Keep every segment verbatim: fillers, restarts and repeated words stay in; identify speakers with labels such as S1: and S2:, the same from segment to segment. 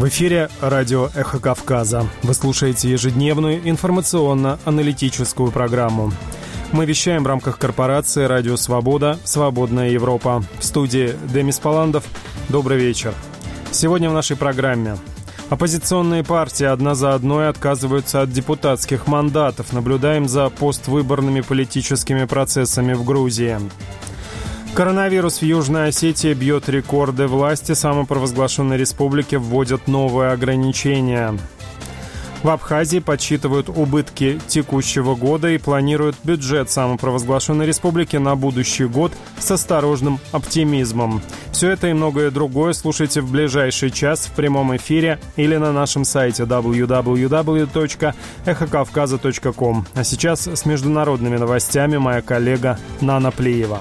S1: В эфире радио «Эхо Кавказа». Вы слушаете ежедневную информационно-аналитическую программу. Мы вещаем в рамках корпорации «Радио Свобода. Свободная Европа». В студии Демис Паландов. Добрый вечер. Сегодня в нашей программе. Оппозиционные партии одна за одной отказываются от депутатских мандатов. Наблюдаем за поствыборными политическими процессами в Грузии. Коронавирус в Южной Осетии бьет рекорды. Власти самопровозглашенной республики вводят новые ограничения. В Абхазии подсчитывают убытки текущего года и планируют бюджет самопровозглашенной республики на будущий год с осторожным оптимизмом. Все это и многое другое слушайте в ближайший час в прямом эфире или на нашем сайте дабл ю дабл ю дабл ю точка эхо кавказа точка ком. А сейчас с международными новостями моя коллега Нана Плиева.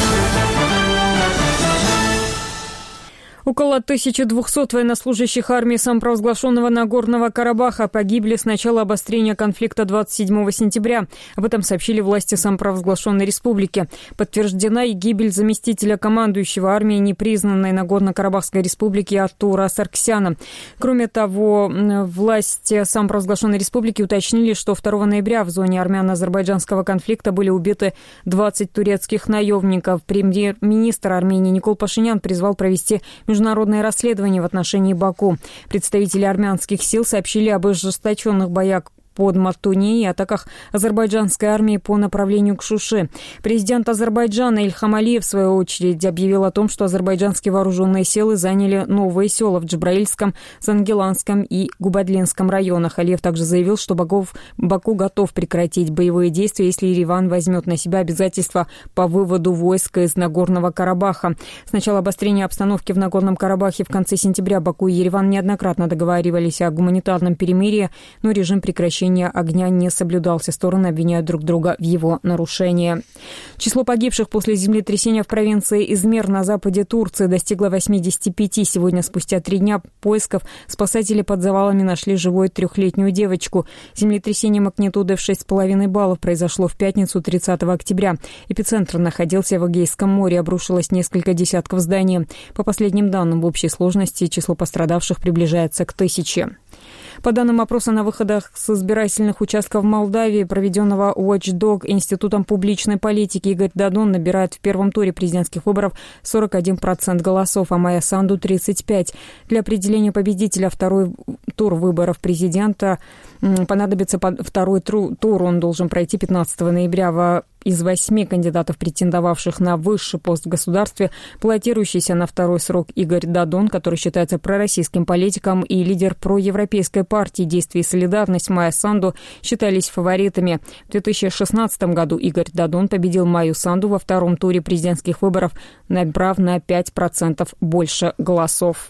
S2: Около тысячи двухсот военнослужащих армии самопровозглашенного Нагорного Карабаха погибли с начала обострения конфликта двадцать седьмого сентября. Об этом сообщили власти самопровозглашенной республики. Подтверждена и гибель заместителя командующего армией непризнанной Нагорно-Карабахской республики Артура Сарксяна. Кроме того, власти самопровозглашенной республики уточнили, что второго ноября в зоне армяно-азербайджанского конфликта были убиты двадцать турецких наемников. Премьер-министр Армении Никол Пашинян призвал провести международное расследование в отношении Баку. Представители армянских сил сообщили об ожесточенных боях под Мартуни и атаках азербайджанской армии по направлению к Шуше. Президент Азербайджана Ильхам Алиев, в свою очередь, объявил о том, что азербайджанские вооруженные силы заняли новые села в Джабраильском, Зангеланском и Губадлинском районах. Алиев также заявил, что Баков, Баку готов прекратить боевые действия, если Ереван возьмет на себя обязательства по выводу войск из Нагорного Карабаха. С начала обострения обстановки в Нагорном Карабахе в конце сентября Баку и Ереван неоднократно договаривались о гуманитарном перемирии, но режим прекращения огня не соблюдался. Стороны обвиняют друг друга в его нарушении. Число погибших после землетрясения в провинции Измир на западе Турции достигло восьмидесяти пяти. Сегодня, спустя три дня поисков, спасатели под завалами нашли живой трехлетнюю девочку. Землетрясение магнитудой в шесть с половиной баллов произошло в пятницу, тридцатого октября. Эпицентр находился в Эгейском море. Обрушилось несколько десятков зданий. По последним данным, в общей сложности число пострадавших приближается к тысяче. По данным опроса на выходах с избирательных участков в Молдавии, проведенного Watchdog Институтом публичной политики, Игорь Додон набирает в первом туре президентских выборов сорок один процент голосов, а Майя Санду – тридцать пять процентов. Для определения победителя второй тур выборов президента понадобится второй тур. Он должен пройти пятнадцатого ноября. Из восьми кандидатов, претендовавших на высший пост в государстве, баллотирующийся на второй срок Игорь Додон, который считается пророссийским политиком, и лидер проевропейской партии «Действие и солидарность» Майя Санду считались фаворитами. В две тысячи шестнадцатом году Игорь Додон победил Майю Санду во втором туре президентских выборов, набрав на пять процентов больше голосов.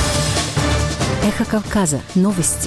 S3: Эхо Кавказа. Новости.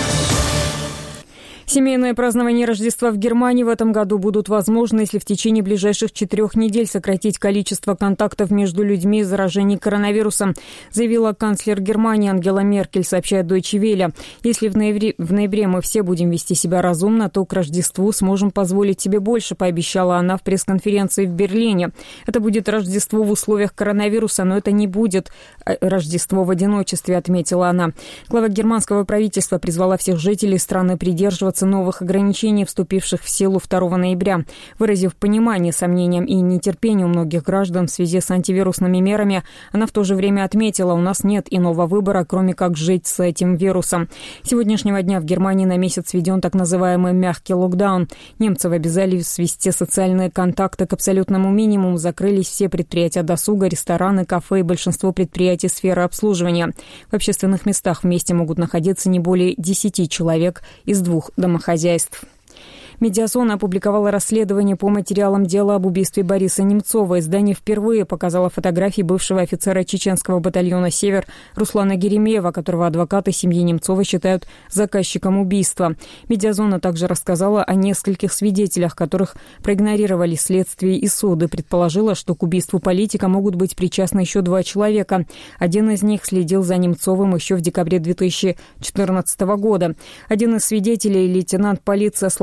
S2: Семейное празднование Рождества в Германии в этом году будут возможны, если в течение ближайших четырех недель сократить количество контактов между людьми из заражения коронавирусом, заявила канцлер Германии Ангела Меркель, сообщает Deutsche Welle. Если в ноябре, в ноябре мы все будем вести себя разумно, то к Рождеству сможем позволить себе больше, пообещала она в пресс-конференции в Берлине. Это будет Рождество в условиях коронавируса, но это не будет Рождество в одиночестве, отметила она. Глава германского правительства призвала всех жителей страны придерживаться новых ограничений, вступивших в силу второго ноября. Выразив понимание сомнениям и нетерпению многих граждан в связи с антивирусными мерами, она в то же время отметила, у нас нет иного выбора, кроме как жить с этим вирусом. С сегодняшнего дня в Германии на месяц введен так называемый мягкий локдаун. Немцев обязали свести социальные контакты к абсолютному минимуму, закрылись все предприятия досуга, рестораны, кафе и большинство предприятий сферы обслуживания. В общественных местах вместе могут находиться не более десяти человек из двух домохозяйств. Медиазона опубликовала расследование по материалам дела об убийстве Бориса Немцова. Издание впервые показало фотографии бывшего офицера чеченского батальона «Север» Руслана Геремеева, которого адвокаты семьи Немцова считают заказчиком убийства. Медиазона также рассказала о нескольких свидетелях, которых проигнорировали следствие и суд, и предположила, что к убийству политика могут быть причастны еще два человека. Один из них следил за Немцовым еще в декабре две тысячи четырнадцатого года. Один из свидетелей, лейтенант полиции Асланбек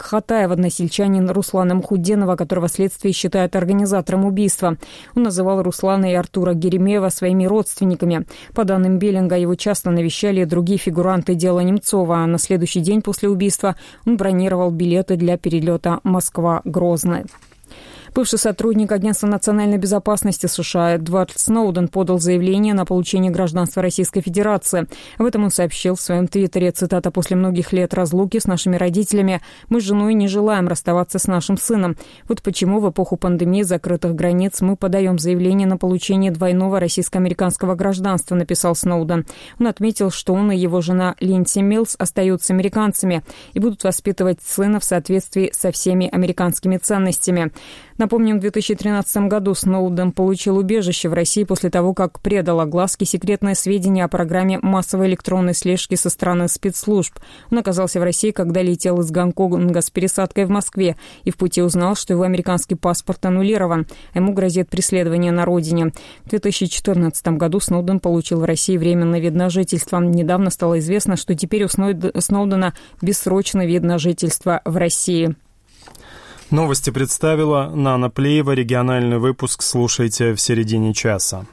S2: Хатаев, односельчанин Руслана Мухуддинова, которого следствие считает организатором убийства. Он называл Руслана и Артура Геремеева своими родственниками. По данным Беллинга, его часто навещали и другие фигуранты дела Немцова, а на следующий день после убийства он бронировал билеты для перелета Москва-Грозный. Бывший сотрудник Агентства национальной безопасности США Эдвард Сноуден подал заявление на получение гражданства Российской Федерации. Об этом он сообщил в своем твиттере, цитата: «После многих лет разлуки с нашими родителями мы с женой не желаем расставаться с нашим сыном. Вот почему в эпоху пандемии закрытых границ мы подаем заявление на получение двойного российско-американского гражданства», написал Сноуден. Он отметил, что он и его жена Линдси Миллс остаются американцами и будут воспитывать сына в соответствии со всеми американскими ценностями. Напомним, в две тысячи тринадцатом году Сноуден получил убежище в России после того, как предал огласке секретные сведения о программе массовой электронной слежки со стороны спецслужб. Он оказался в России, когда летел из Гонконга с пересадкой в Москве и в пути узнал, что его американский паспорт аннулирован, а ему грозит преследование на родине. В две тысячи четырнадцатом году Сноуден получил в России временное вид на жительство. Недавно стало известно, что теперь у Сноудена бессрочный вид на жительство в России.
S1: Новости представила Нана Плеева. Региональный выпуск слушайте в середине часа.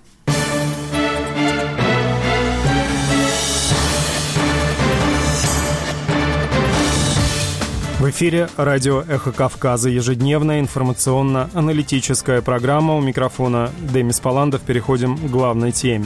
S1: В эфире радио «Эхо Кавказа». Ежедневная информационно-аналитическая программа. У микрофона Демис Паландов. Переходим к главной теме.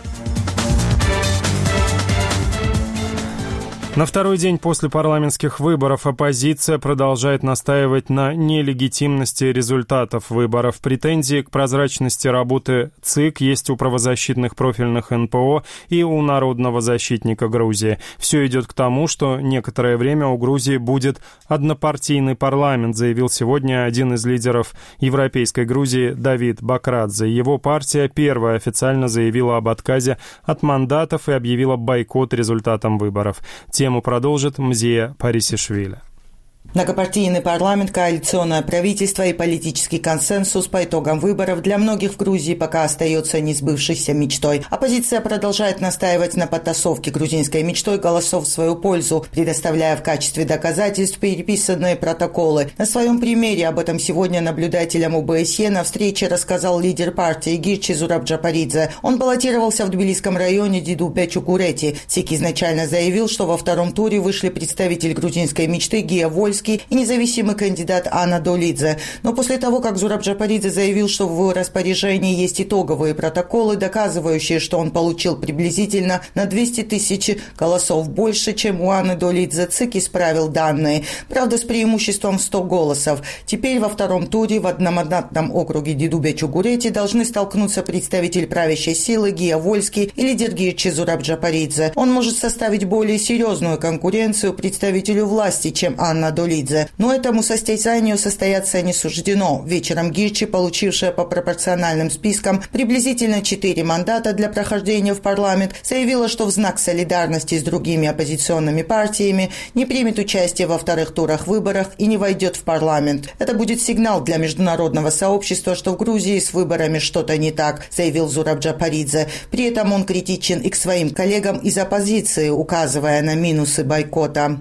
S1: На второй день после парламентских выборов оппозиция продолжает настаивать на нелегитимности результатов выборов. Претензии к прозрачности работы ЦИК есть у правозащитных профильных эн пэ о и у народного защитника Грузии. Все идет к тому, что некоторое время у Грузии будет однопартийный парламент, заявил сегодня один из лидеров европейской Грузии Давид Бакрадзе. Его партия первая официально заявила об отказе от мандатов и объявила бойкот результатам выборов. Тему продолжит Мзия Парисишвили.
S4: Многопартийный парламент, коалиционное правительство и политический консенсус по итогам выборов для многих в Грузии пока остается несбывшейся мечтой. Оппозиция продолжает настаивать на подтасовке грузинской мечтой голосов в свою пользу, предоставляя в качестве доказательств переписанные протоколы. На своем примере об этом сегодня наблюдателям о бэ эс е на встрече рассказал лидер партии Гирчи Зурабджапаридзе. Он баллотировался в Тбилисском районе Дидубе-Чукурети. ЦИК изначально заявил, что во втором туре вышли представитель грузинской мечты Гия Вольский и независимый кандидат Анна Долидзе. Но после того, как Зурабджапаридзе заявил, что в его распоряжении есть итоговые протоколы, доказывающие, что он получил приблизительно на двести тысяч голосов больше, чем у Анны Долидзе, ЦИК исправил данные. Правда, с преимуществом в сто голосов. Теперь во втором туре в одномандатном округе Дидубе-Чукурети должны столкнуться представитель правящей силы Гия Вольский и лидер Гирчи Зурабджапаридзе. Он может составить более серьезную конкуренцию представителю власти, чем Анна Долидзе. Но этому состязанию состояться не суждено. Вечером Гирчи, получившая по пропорциональным спискам приблизительно четыре мандата для прохождения в парламент, заявила, что в знак солидарности с другими оппозиционными партиями не примет участие во вторых турах выборах и не войдет в парламент. Это будет сигнал для международного сообщества, что в Грузии с выборами что-то не так, заявил Зурабджапаридзе. При этом он критичен и к своим коллегам из оппозиции, указывая на минусы бойкота.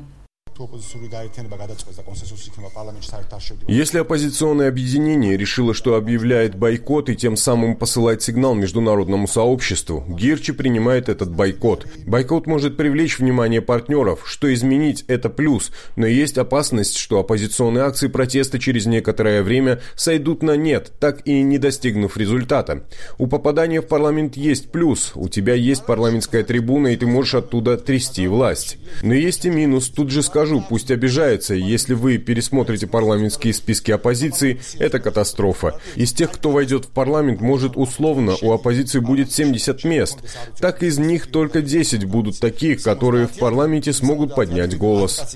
S5: Если оппозиционное объединение решило, что объявляет бойкот и тем самым посылает сигнал международному сообществу, Гирчи принимает этот бойкот. Бойкот может привлечь внимание партнеров, что изменить – это плюс, но есть опасность, что оппозиционные акции протеста через некоторое время сойдут на нет, так и не достигнув результата. У попадания в парламент есть плюс, у тебя есть парламентская трибуна, и ты можешь оттуда трясти власть. Но есть и минус, тут же скажу, пусть обижается, если вы пересмотрите парламентские списки оппозиции, это катастрофа. Из тех, кто войдет в парламент, может условно, у оппозиции будет семьдесят мест. Так из них только десять будут таких, которые в парламенте смогут поднять голос.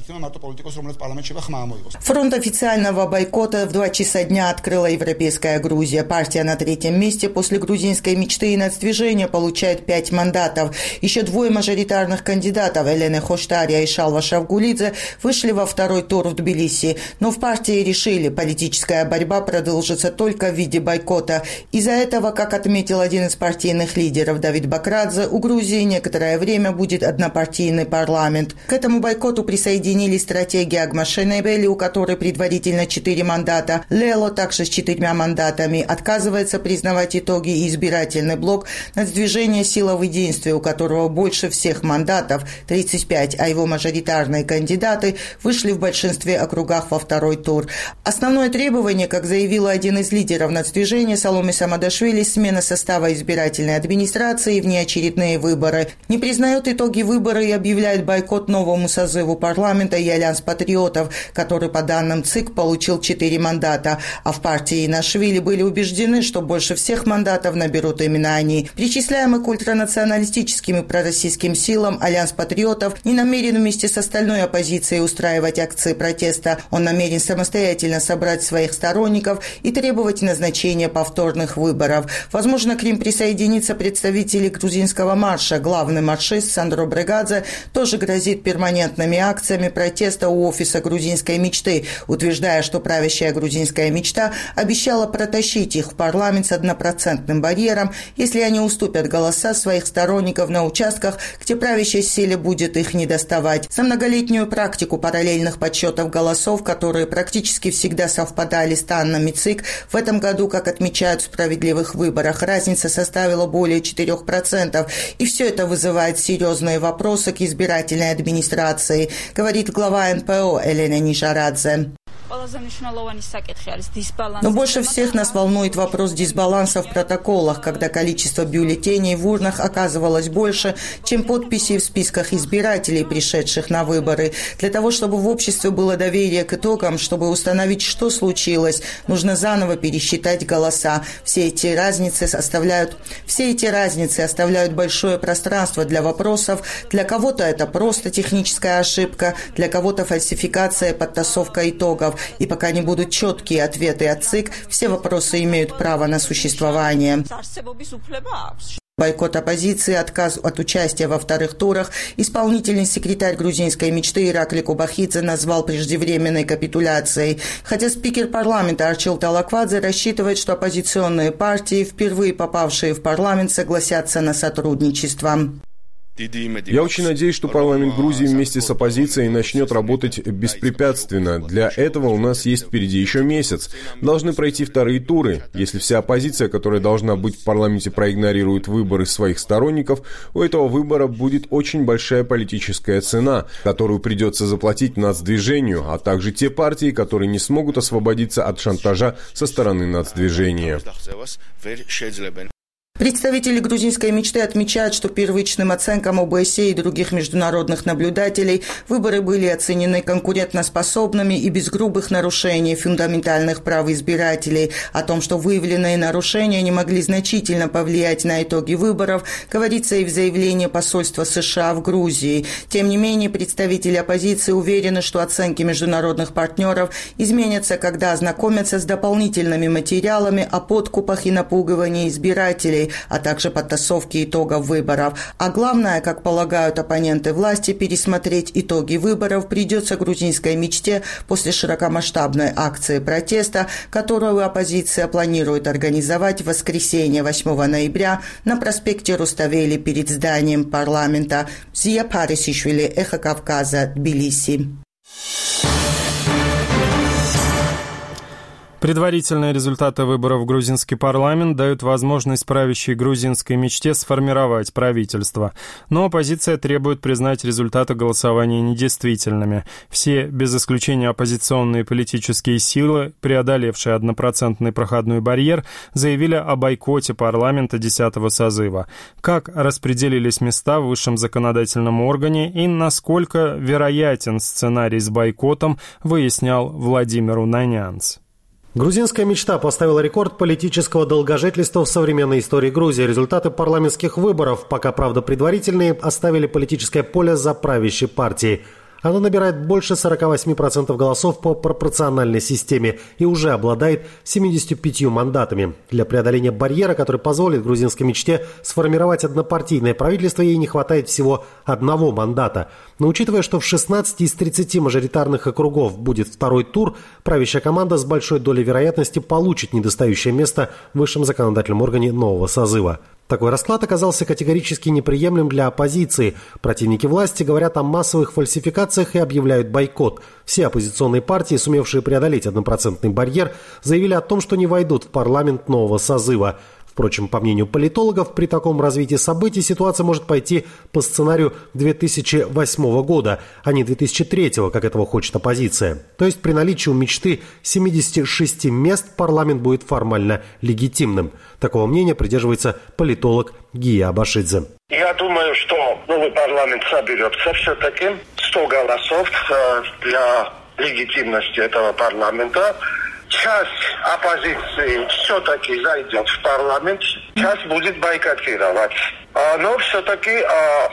S4: Фронт официального бойкота в два часа дня открыла Европейская Грузия. Партия на третьем месте после грузинской мечты и нацдвижения получает пять мандатов. Еще двое мажоритарных кандидатов, Элена Хоштария и Шалва Шавгулидзе, вышли во второй тур в Тбилиси. Но в партии решили, политическая борьба продолжится только в виде бойкота. Из-за этого, как отметил один из партийных лидеров Давид Бакрадзе, у Грузии некоторое время будет однопартийный парламент. К этому бойкоту присоединились стратегии Агмашенебели, у которой предварительно четыре мандата, Лело также с четырьмя мандатами, отказывается признавать итоги, и избирательный блок «Нацдвижение Сила в единстве», у которого больше всех мандатов, тридцать пять, а его мажоритарные кандидаты вышли в большинстве округах во второй тур. Основное требование, как заявил один из лидеров нацдвижения Саломе Самадашвили, смена состава избирательной администрации и внеочередные выборы. Не признает итоги выборов и объявляет бойкот новому созыву парламента и Альянс патриотов, который, по данным ЦИК, получил четыре мандата. А в партии Нашвили были убеждены, что больше всех мандатов наберут именно они. Причисляемый к ультранационалистическим и пророссийским силам, Альянс патриотов не намерен вместе с остальной оппозицией устраивать акции протеста. Он намерен самостоятельно собрать своих сторонников и требовать назначения повторных выборов. Возможно, к ним присоединится представители грузинского марша. Главный маршист Сандро Брегадзе тоже грозит перманентными акциями протеста у офиса грузинской мечты, утверждая, что правящая грузинская мечта обещала протащить их в парламент с однопроцентным барьером, если они уступят голоса своих сторонников на участках, где правящей силе будет их не доставать. За многолетнюю практику параллельных подсчетов голосов, которые практически всегда совпадали с данными ЦИК, в этом году, как отмечают в справедливых выборах, разница составила более четырех процентов. И все это вызывает серьезные вопросы к избирательной администрации, говорит глава эн пэ о Элена Нижарадзе. Но больше всех нас волнует вопрос дисбаланса в протоколах, когда количество бюллетеней в урнах оказывалось больше, чем подписей в списках избирателей, пришедших на выборы. Для того, чтобы в обществе было доверие к итогам, чтобы установить, что случилось, нужно заново пересчитать голоса. Все эти разницы оставляют, все эти разницы оставляют большое пространство для вопросов. Для кого-то это просто техническая ошибка, для кого-то фальсификация, подтасовка итогов. И пока не будут четкие ответы от ЦИК, все вопросы имеют право на существование. Бойкот оппозиции, отказ от участия во вторых турах исполнительный секретарь грузинской мечты Иракли Кубахидзе назвал преждевременной капитуляцией. Хотя спикер парламента Арчил Талаквадзе рассчитывает, что оппозиционные партии, впервые попавшие в парламент, согласятся на сотрудничество.
S5: Я очень надеюсь, что парламент Грузии вместе с оппозицией начнет работать беспрепятственно. Для этого у нас есть впереди еще месяц. Должны пройти вторые туры. Если вся оппозиция, которая должна быть в парламенте, проигнорирует выборы своих сторонников, у этого выбора будет очень большая политическая цена, которую придется заплатить нацдвижению, а также те партии, которые не смогут освободиться от шантажа со стороны нацдвижения.
S4: Представители грузинской мечты отмечают, что первичным оценкам о бэ эс е и других международных наблюдателей выборы были оценены конкурентоспособными и без грубых нарушений фундаментальных прав избирателей. О том, что выявленные нарушения не могли значительно повлиять на итоги выборов, говорится и в заявлении посольства США в Грузии. Тем не менее, представители оппозиции уверены, что оценки международных партнеров изменятся, когда ознакомятся с дополнительными материалами о подкупах и напугивании избирателей, а также подтасовки итогов выборов. А главное, как полагают оппоненты власти, пересмотреть итоги выборов придется грузинской мечте после широкомасштабной акции протеста, которую оппозиция планирует организовать в воскресенье восьмого ноября на проспекте Руставели перед зданием парламента. Зия Парисишвили, Эхо Кавказа, Тбилиси.
S1: Предварительные результаты выборов в грузинский парламент дают возможность правящей грузинской мечте сформировать правительство. Но оппозиция требует признать результаты голосования недействительными. Все, без исключения оппозиционные политические силы, преодолевшие однопроцентный проходной барьер, заявили о бойкоте парламента десятого созыва. Как распределились места в высшем законодательном органе и насколько вероятен сценарий с бойкотом, выяснял Владимир Унанянц.
S6: Грузинская мечта поставила рекорд политического долгожительства в современной истории Грузии. Результаты парламентских выборов, пока, правда, предварительные, оставили политическое поле за правящей партией. Она набирает больше сорок восемь процентов голосов по пропорциональной системе и уже обладает семьюдесятью пятью мандатами. Для преодоления барьера, который позволит грузинской мечте сформировать однопартийное правительство, ей не хватает всего одного мандата. Но учитывая, что в шестнадцати из тридцати мажоритарных округов будет второй тур, правящая команда с большой долей вероятности получит недостающее место в высшем законодательном органе нового созыва. Такой расклад оказался категорически неприемлем для оппозиции. Противники власти говорят о массовых фальсификациях и объявляют бойкот. Все оппозиционные партии, сумевшие преодолеть однопроцентный барьер, заявили о том, что не войдут в парламент нового созыва. Впрочем, по мнению политологов, при таком развитии событий ситуация может пойти по сценарию две тысячи восьмого года, а не две тысячи третьего, как этого хочет оппозиция. То есть при наличии у мечты семидесяти шести мест парламент будет формально легитимным. Такого мнения придерживается политолог Гия Абашидзе.
S7: Я думаю, что новый парламент соберется все-таки сто голосов для легитимности этого парламента. Часть оппозиции все-таки зайдет в парламент, часть будет бойкотировать. Но все-таки,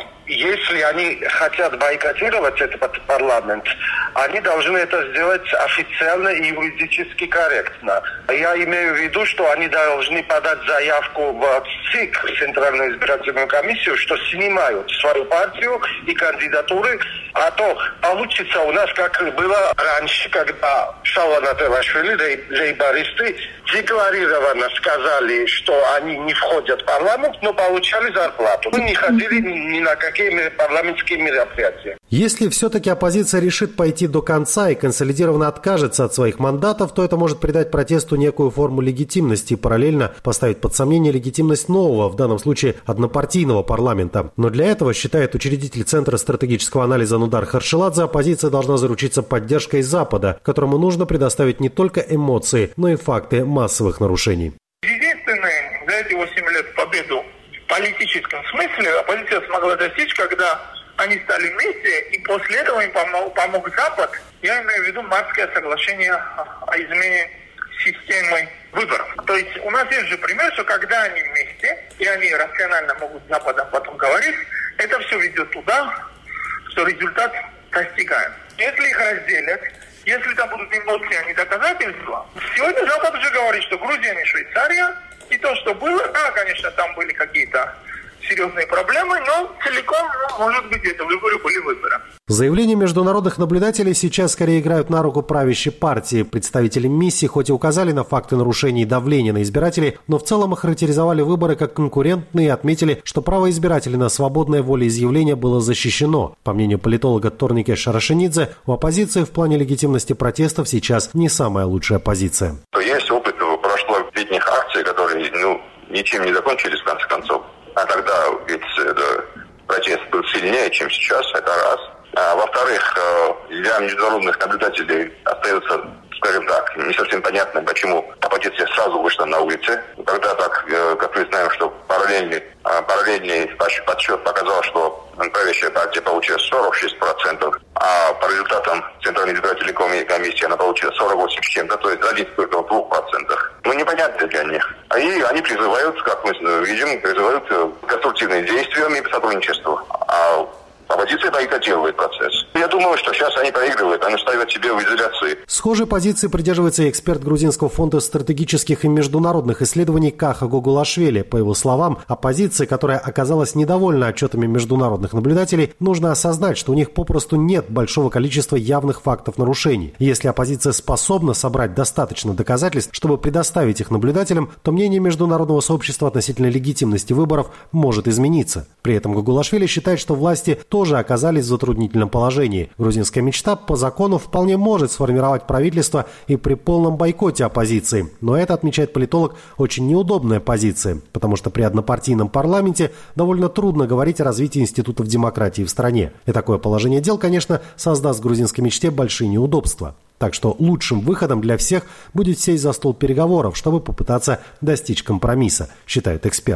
S7: если они хотят бойкотировать этот парламент, они должны это сделать официально и юридически корректно. Я имею в виду, что они должны подать заявку в ЦИК, Центральную избирательную комиссию, что снимают свою партию и кандидатуры, а то получится у нас, как было раньше, когда Саула Натевашвили, лейбористы, декларированно сказали, что они не входят в парламент, но получали зарплату. Мы не ходили ни на какие парламентские мероприятия.
S6: Если все-таки оппозиция решит пойти до конца и консолидированно откажется от своих мандатов, то это может придать протесту некую форму легитимности и параллельно поставить под сомнение легитимность нового, в данном случае однопартийного парламента. Но для этого, считает учредитель Центра стратегического анализа Нудар Харшеладзе, оппозиция должна заручиться поддержкой Запада, которому нужно предоставить не только эмоции, но и факты массовых нарушений.
S7: Единственное, за эти восемь лет победу в политическом смысле оппозиция смогла достичь, когда они стали вместе, и после этого им помог, помог Запад. Я имею в виду Мартское соглашение о измене системы выборов. То есть у нас есть же пример, что когда они вместе, и они рационально могут с Западом потом говорить, это все ведет туда, что результат достигаем. Если их разделят, если там будут эмоции, а не доказательства, сегодня Запад уже говорит, что Грузия не Швейцария, и то, что было, да, конечно, там были какие-то серьезные проблемы, но целиком, ну, может быть, это выборы были выборы.
S6: Заявления международных наблюдателей сейчас скорее играют на руку правящей партии. Представители миссии хоть и указали на факты нарушений и давления на избирателей, но в целом охарактеризовали выборы как конкурентные и отметили, что право избирателей на свободное волеизъявление было защищено. По мнению политолога Торнике Шарашенидзе, у оппозиции в плане легитимности протестов сейчас не самая лучшая позиция.
S8: Есть опыт прошлолетних акций, которые ну, ничем не закончились в конце концов. А тогда ведь это, протест был сильнее, чем сейчас, это раз. А во-вторых, для международных наблюдателей остается, скажем так, не совсем понятно, почему оппозиция сразу вышла на улицы. Тогда так, как мы знаем, что параллельный, параллельный подсчет показал, что правящая партия получила сорок шесть процентов, а по результатам Центральной избирательной комиссии она получила сорок восемь с чем-то, то есть разница только в двух процентах. Ну, непонятно для них. И они призывают, как мы видим, призывают к конструктивным действиям и к сотрудничеству. А оппозиция бойкотирует процесс. Я думаю, что сейчас они проигрывают, они ставят себя в изоляции.
S6: Схожей позиции придерживается и эксперт Грузинского фонда стратегических и международных исследований Каха Гогулашвили. По его словам, оппозиции, которая оказалась недовольна отчетами международных наблюдателей, нужно осознать, что у них попросту нет большого количества явных фактов нарушений. Если оппозиция способна собрать достаточно доказательств, чтобы предоставить их наблюдателям, то мнение международного сообщества относительно легитимности выборов может измениться. При этом Гогулашвили считает, что власти тоже оказались в затруднительном положении. Грузинская мечта по закону вполне может сформировать правительство и при полном бойкоте оппозиции. Но это, отмечает политолог, очень неудобная позиция, потому что при однопартийном парламенте довольно трудно говорить о развитии институтов демократии в стране. И такое положение дел, конечно, создаст грузинской мечте большие неудобства. Так что лучшим выходом для всех будет сесть за стол переговоров, чтобы попытаться достичь компромисса, считает эксперт.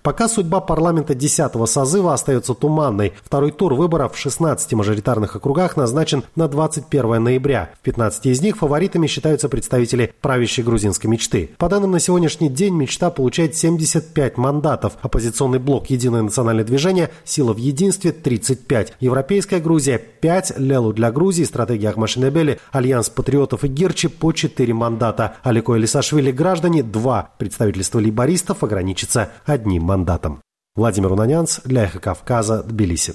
S6: Пока судьба парламента десятого созыва остается туманной. Второй тур выборов в шестнадцати мажоритарных округах назначен на двадцать первое ноября. В пятнадцати из них фаворитами считаются представители правящей грузинской мечты. По данным на сегодняшний день, мечта получает семьдесят пять мандатов. Оппозиционный блок «Единое национальное движение», «Сила в единстве» – тридцать пять. Европейская Грузия – пять. Лелу для Грузии, стратегия Ахмашинебели, Альянс патриотов и Гирчи по четыре мандата. Алико Элисашвили граждане – два. Представительство лейбористов ограничится одним мандатом. Владимир Унанянц для «Эхо Кавказа», Тбилиси.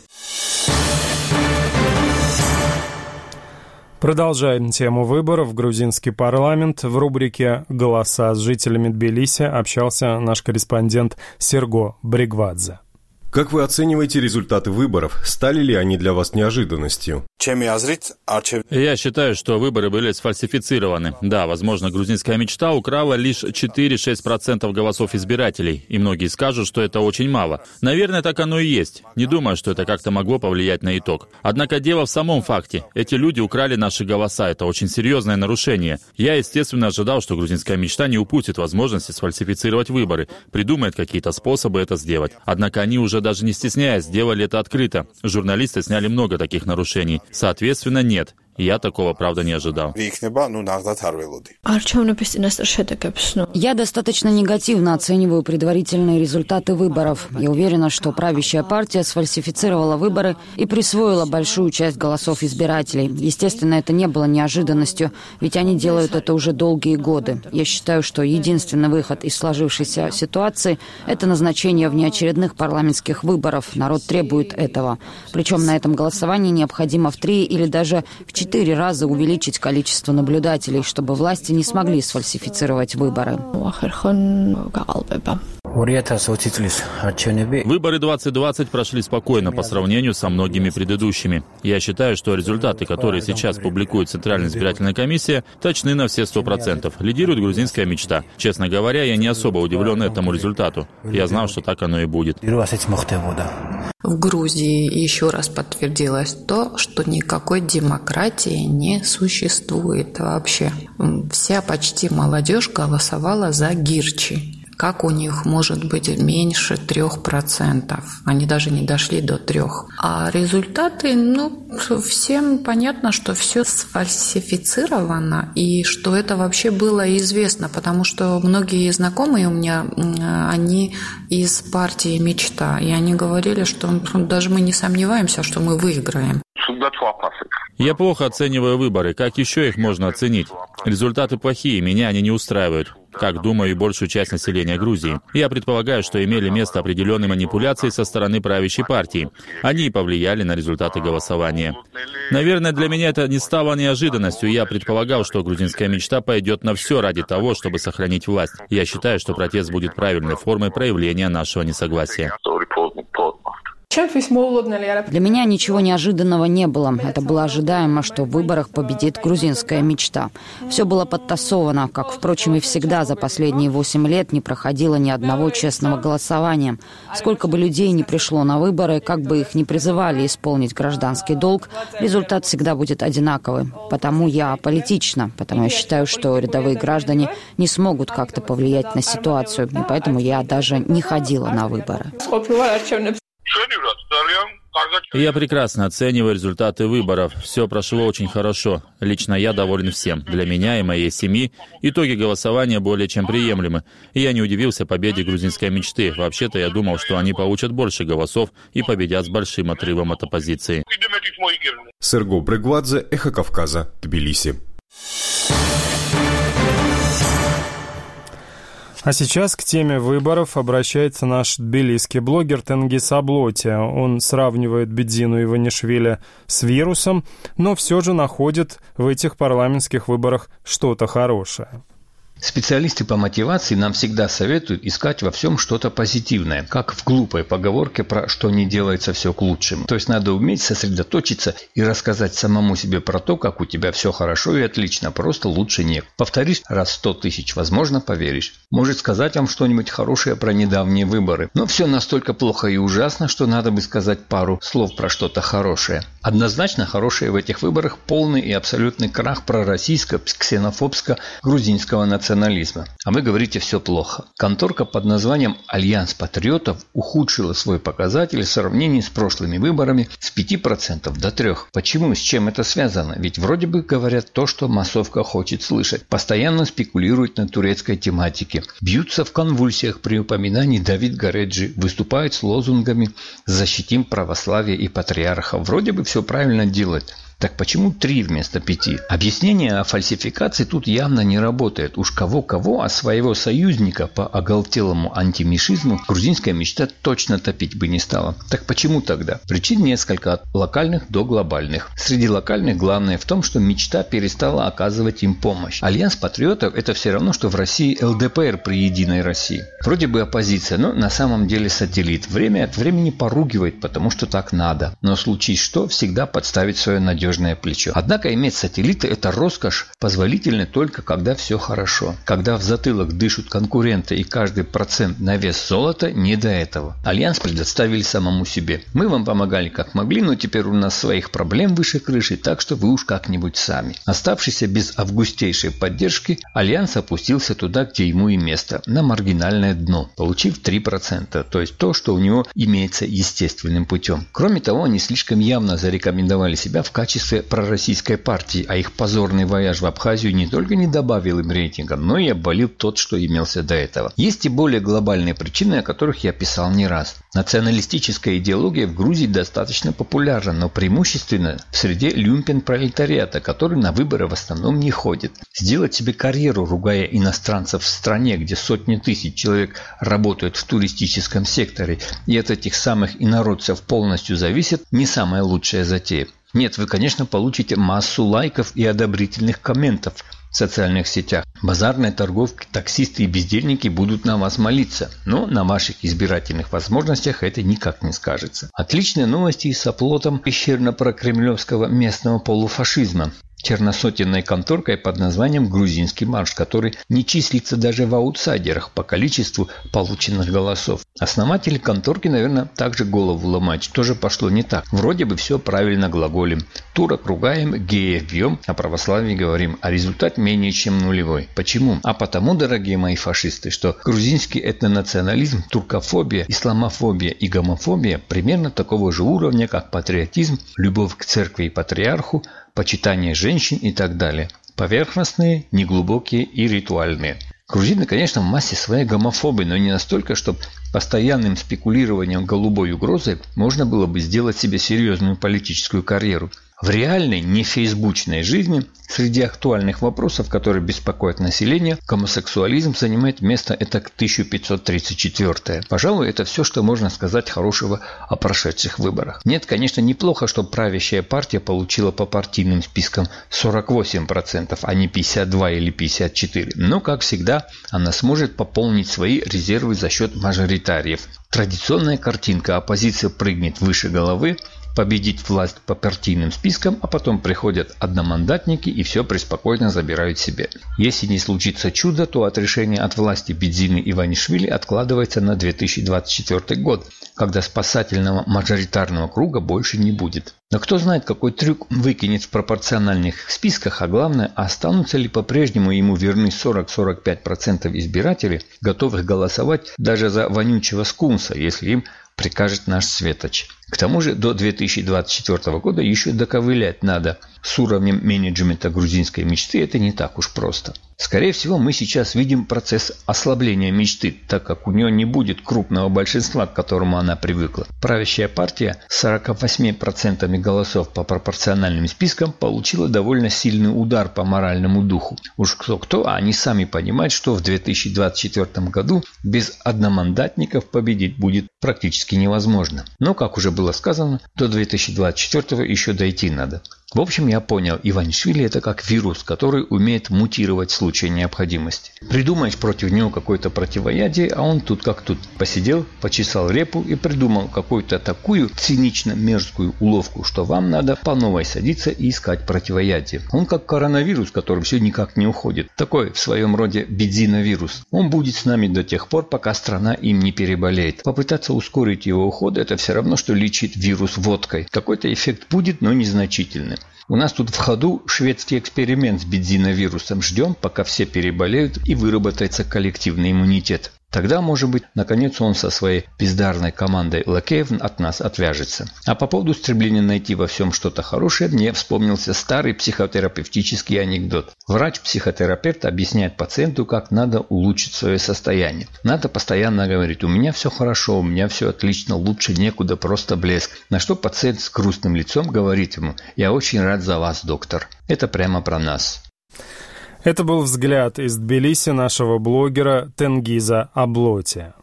S1: Продолжаем тему выборов в грузинский парламент. В рубрике «Голоса» с жителями Тбилиси общался наш корреспондент Серго Бригвадзе.
S5: Как вы оцениваете результаты выборов? Стали ли они для вас неожиданностью?
S9: Я считаю, что выборы были сфальсифицированы. Да, возможно, грузинская мечта украла лишь четыре-шесть процентов голосов избирателей, и многие скажут, что это очень мало. Наверное, так оно и есть. Не думаю, что это как-то могло повлиять на итог. Однако дело в самом факте. Эти люди украли наши голоса. Это очень серьезное нарушение. Я, естественно, ожидал, что грузинская мечта не упустит возможности сфальсифицировать выборы, придумает какие-то способы это сделать. Однако они уже даже не стесняясь, сделали это открыто. Журналисты сняли много таких нарушений. Соответственно, нет. Я такого, правда, не ожидал.
S3: Я достаточно негативно оцениваю предварительные результаты выборов. Я уверена, что правящая партия сфальсифицировала выборы и присвоила большую часть голосов избирателей. Естественно, это не было неожиданностью, ведь они делают это уже долгие годы. Я считаю, что единственный выход из сложившейся ситуации – это назначение внеочередных парламентских выборов. Народ требует этого. Причем на этом голосовании необходимо в три или даже в четыре раза увеличить количество наблюдателей, чтобы власти не смогли сфальсифицировать выборы.
S9: Выборы двадцать двадцать прошли спокойно по сравнению со многими предыдущими. Я считаю, что результаты, которые сейчас публикует Центральная избирательная комиссия, точны на все сто процентов. Лидирует грузинская мечта. Честно говоря, я не особо удивлен этому результату. Я знал, что так оно и будет.
S10: В Грузии еще раз подтвердилось то, что никакой демократии не существует вообще. Вся почти молодежь голосовала за Гирчи. Как у них может быть меньше трех процентов? Они даже не дошли до трех. А результаты, ну, всем понятно, что все сфальсифицировано, и что это вообще было известно, потому что многие знакомые у меня, они из партии «Мечта», и они говорили, что даже мы не сомневаемся, что мы выиграем.
S9: Я плохо оцениваю выборы. Как еще их можно оценить? Результаты плохие, меня они не устраивают. Как, думаю, и большую часть населения Грузии. Я предполагаю, что имели место определенные манипуляции со стороны правящей партии. Они и повлияли на результаты голосования. Наверное, для меня это не стало неожиданностью. Я предполагал, что грузинская мечта пойдет на все ради того, чтобы сохранить власть. Я считаю, что протест будет правильной формой проявления нашего несогласия.
S3: Для меня ничего неожиданного не было. Это было ожидаемо, что в выборах победит грузинская мечта. Все было подтасовано, как, впрочем, и всегда за последние восемь лет не проходило ни одного честного голосования. Сколько бы людей ни пришло на выборы, как бы их ни призывали исполнить гражданский долг, результат всегда будет одинаковый. Потому я аполитична, потому я считаю, что рядовые граждане не смогут как-то повлиять на ситуацию, и поэтому я даже не ходила на выборы.
S9: Я прекрасно оцениваю результаты выборов. Все прошло очень хорошо. Лично я доволен всем. Для меня и моей семьи итоги голосования более чем приемлемы. И я не удивился победе грузинской мечты. Вообще-то я думал, что они получат больше голосов и победят с большим отрывом от оппозиции.
S5: Серго Бригвадзе, «Эхо Кавказа», Тбилиси.
S1: А сейчас к теме выборов обращается наш тбилисский блогер Тенгиз Аблоти. Он сравнивает Бедзину Иванишвили с вирусом, но все же находит в этих парламентских выборах что-то хорошее.
S11: Специалисты по мотивации нам всегда советуют искать во всем что-то позитивное, как в глупой поговорке про «что не делается, все к лучшему». То есть надо уметь сосредоточиться и рассказать самому себе про то, как у тебя все хорошо и отлично, просто лучше нет. Повторишь раз сто тысяч, возможно, поверишь. Может сказать вам что-нибудь хорошее про недавние выборы. Но все настолько плохо и ужасно, что надо бы сказать пару слов про что-то хорошее. Однозначно хорошее в этих выборах полный и абсолютный крах пророссийско-ксенофобско-грузинского национализма. национализма. А вы говорите, все плохо. Конторка под названием «Альянс патриотов» ухудшила свой показатель в сравнении с прошлыми выборами с пяти процентов до трёх процентов. Почему? С чем это связано? Ведь вроде бы говорят то, что массовка хочет слышать. Постоянно спекулируют на турецкой тематике. Бьются в конвульсиях при упоминании Давид Гареджи. Выступают с лозунгами «Защитим православие и патриархов». Вроде бы все правильно делают. Так почему три вместо пяти? Объяснение о фальсификации тут явно не работает. Уж кого-кого, а своего союзника по оголтелому антимишизму грузинская мечта точно топить бы не стала. Так почему тогда? Причин несколько, от локальных до глобальных. Среди локальных главное в том, что мечта перестала оказывать им помощь. Альянс патриотов – это все равно, что в России эл дэ пэ эр при Единой России. Вроде бы оппозиция, но на самом деле сателлит. Время от времени поругивает, потому что так надо. Но случись что, всегда подставить свое надежное плечо. Однако иметь сателлиты – это роскошь, позволительная только когда все хорошо. Когда в затылок дышат конкуренты и каждый процент на вес золота, не до этого. Альянс предоставили самому себе. Мы вам помогали как могли, но теперь у нас своих проблем выше крыши, так что вы уж как-нибудь сами. Оставшийся без августейшей поддержки, Альянс опустился туда, где ему и место, на маргинальное дно, получив три процента, то есть то, что у него имеется естественным путем. Кроме того, они слишком явно зарекомендовали себя в качестве пророссийской партии, а их позорный вояж в Абхазию не только не добавил им рейтинга, но и обвалил тот, что имелся до этого. Есть и более глобальные причины, о которых я писал не раз. Националистическая идеология в Грузии достаточно популярна, но преимущественно в среде люмпен-пролетариата, который на выборы в основном не ходит. Сделать себе карьеру, ругая иностранцев в стране, где сотни тысяч человек работают в туристическом секторе и от этих самых инородцев полностью зависят, не самая лучшая затея. Нет, вы, конечно, получите массу лайков и одобрительных комментов в социальных сетях. Базарные торговки, таксисты и бездельники будут на вас молиться, но на ваших избирательных возможностях это никак не скажется. Отличные новости и с оплотом пещерно-прокремлевского местного полуфашизма. Черносотенной конторкой под названием «Грузинский марш», который не числится даже в аутсайдерах по количеству полученных голосов. Основатели конторки, наверное, также голову ломают, что же пошло не так. Вроде бы все правильно глаголем. Турок ругаем, геев бьем, о православии говорим, а результат менее чем нулевой. Почему? А потому, дорогие мои фашисты, что грузинский этнонационализм, туркофобия, исламофобия и гомофобия примерно такого же уровня, как патриотизм, любовь к церкви и патриарху, почитание женщин и так далее. Поверхностные, неглубокие и ритуальные. Грузины, конечно, в массе своей гомофобы, но не настолько, чтобы постоянным спекулированием голубой угрозой можно было бы сделать себе серьезную политическую карьеру. В реальной, не фейсбучной жизни, среди актуальных вопросов, которые беспокоят население, гомосексуализм занимает место этак тысяча пятьсот тридцать четвёртое. Пожалуй, это все, что можно сказать хорошего о прошедших выборах. Нет, конечно, неплохо, что правящая партия получила по партийным спискам сорок восемь процентов, а не пятьдесят два или пятьдесят четыре. Но, как всегда, она сможет пополнить свои резервы за счет мажоритариев. Традиционная картинка: оппозиция прыгнет выше головы, победить власть по партийным спискам, а потом приходят одномандатники и все преспокойно забирают себе. Если не случится чудо, то от решения от власти Бедзины Иванишвили откладывается на две тысячи двадцать четвёртый год, когда спасательного мажоритарного круга больше не будет. Но кто знает, какой трюк выкинет в пропорциональных списках, а главное, останутся ли по-прежнему ему верны сорок-сорок пять процентов избирателей, готовых голосовать даже за вонючего скунса, если им прикажет наш Светоч. К тому же до две тысячи двадцать четвёртого года еще доковылять надо. С уровнем менеджмента грузинской мечты это не так уж просто. Скорее всего, мы сейчас видим процесс ослабления мечты, так как у нее не будет крупного большинства, к которому она привыкла. Правящая партия с сорока восьми процентами голосов по пропорциональным спискам получила довольно сильный удар по моральному духу. Уж кто-кто, а они сами понимают, что в две тысячи двадцать четвёртом году без одномандатников победить будет практически невозможно. Но, как уже было сказано, до две тысячи двадцать четвёртого еще дойти надо. В общем, я понял, Иванишвили – это как вирус, который умеет мутировать в случае необходимости. Придумаешь против него какое-то противоядие, а он тут как тут. Посидел, почесал репу и придумал какую-то такую цинично-мерзкую уловку, что вам надо по новой садиться и искать противоядие. Он как коронавирус, который все никак не уходит. Такой в своем роде бедзиновирус. Он будет с нами до тех пор, пока страна им не переболеет. Попытаться ускорить его уход – это все равно, что лечить вирус водкой. Какой-то эффект будет, но незначительный. У нас тут в ходу шведский эксперимент с бензиновирусом. Ждем, пока все переболеют и выработается коллективный иммунитет. Тогда, может быть, наконец он со своей бездарной командой лакеев от нас отвяжется. А по поводу стремления найти во всем что-то хорошее, мне вспомнился старый психотерапевтический анекдот. Врач-психотерапевт объясняет пациенту, как надо улучшить свое состояние. Надо постоянно говорить: у меня все хорошо, у меня все отлично, лучше некуда, просто блеск. На что пациент с грустным лицом говорит ему: я очень рад за вас, доктор. Это прямо про нас.
S1: Это был взгляд из Тбилиси нашего блогера Тенгиза Аблоти.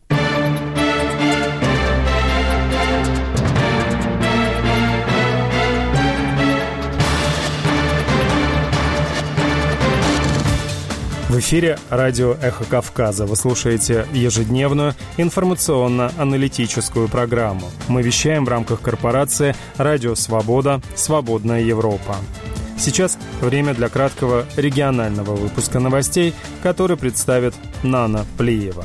S1: В эфире радио «Эхо Кавказа». Вы слушаете ежедневную информационно-аналитическую программу. Мы вещаем в рамках корпорации «Радио Свобода. Свободная Европа». Сейчас время для краткого регионального выпуска новостей, который представит Нана Плиева.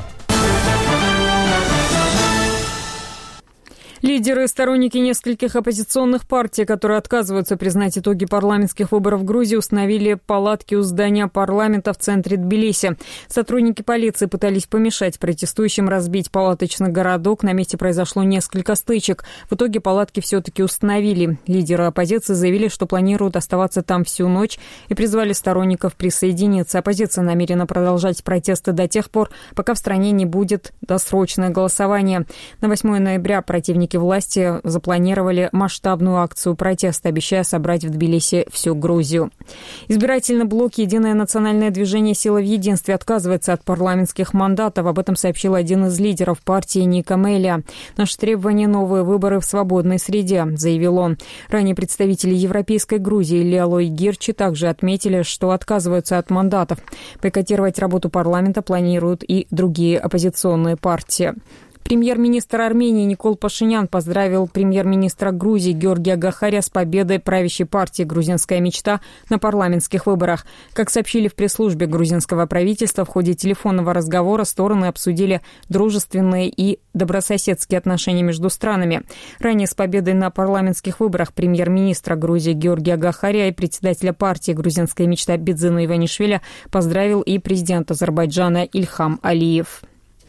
S2: Лидеры и сторонники нескольких оппозиционных партий, которые отказываются признать итоги парламентских выборов в Грузии, установили палатки у здания парламента в центре Тбилиси. Сотрудники полиции пытались помешать протестующим разбить палаточный городок. На месте произошло несколько стычек. В итоге палатки все-таки установили. Лидеры оппозиции заявили, что планируют оставаться там всю ночь, и призвали сторонников присоединиться. Оппозиция намерена продолжать протесты до тех пор, пока в стране не будет досрочное голосование. На восьмое ноября противники власти запланировали масштабную акцию протеста, обещая собрать в Тбилиси всю Грузию. Избирательный блок «Единое национальное движение «Сила в единстве» отказывается от парламентских мандатов. Об этом сообщил один из лидеров партии Ника Мелия. «Наше требование – новые выборы в свободной среде», – заявил он. Ранее представители Европейской Грузии Леолой Гирчи также отметили, что отказываются от мандатов. Бойкотировать работу парламента планируют и другие оппозиционные партии. Премьер-министр Армении Никол Пашинян поздравил премьер-министра Грузии Георгия Гахария с победой правящей партии «Грузинская мечта» на парламентских выборах. Как сообщили в пресс-службе грузинского правительства, в ходе телефонного разговора стороны обсудили дружественные и добрососедские отношения между странами. Ранее с победой на парламентских выборах премьер-министра Грузии Георгия Гахария и председателя партии «Грузинская мечта» Бидзину Иванишвили поздравил и президент Азербайджана Ильхам Алиев.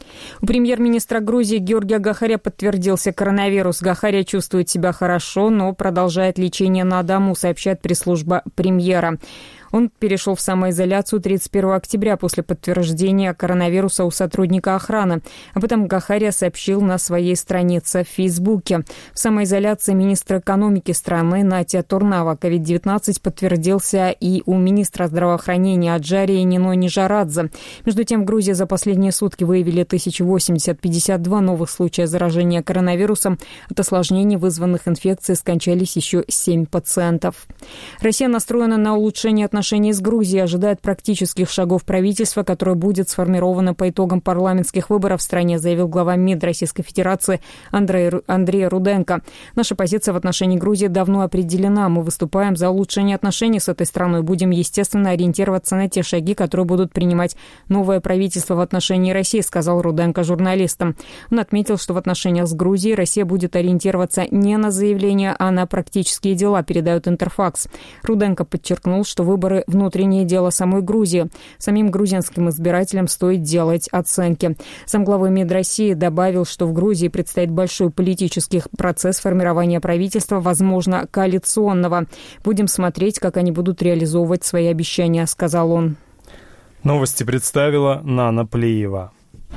S2: У премьер-министра Грузии Георгия Гахария подтвердился коронавирус. Гахария чувствует себя хорошо, но продолжает лечение на дому, сообщает пресс-служба премьера. Он перешел в самоизоляцию тридцать первого октября после подтверждения коронавируса у сотрудника охраны. Об этом Гахария сообщил на своей странице в Фейсбуке. В самоизоляции министр экономики страны Натя Турнава. ковид девятнадцать подтвердился и у министра здравоохранения Аджарии Нино Нижарадзе. Между тем, в Грузии за последние сутки выявили тысяча восемьдесят пятьдесят два новых случая заражения коронавирусом. От осложнений, вызванных инфекцией, скончались еще семь пациентов. Россия настроена на улучшение отношений отношений с Грузией, ожидает практических шагов правительства, которое будет сформировано по итогам парламентских выборов в стране, заявил глава МИД Российской Федерации Андрей, Андрей Руденко. Наша позиция в отношении Грузии давно определена. Мы выступаем за улучшение отношений с этой страной. Будем, естественно, ориентироваться на те шаги, которые будут принимать новое правительство в отношении России, сказал Руденко журналистам. Он отметил, что в отношениях с Грузией Россия будет ориентироваться не на заявления, а на практические дела, передает Интерфакс. Руденко подчеркнул, что выборы – внутреннее дело самой Грузии. Самим грузинским избирателям стоит делать оценки. Замглавы МИД России добавил, что в Грузии предстоит большой политический процесс формирования правительства, возможно, коалиционного. Будем смотреть, как они будут реализовывать свои обещания, сказал он.
S1: Новости представила Нана Плиева.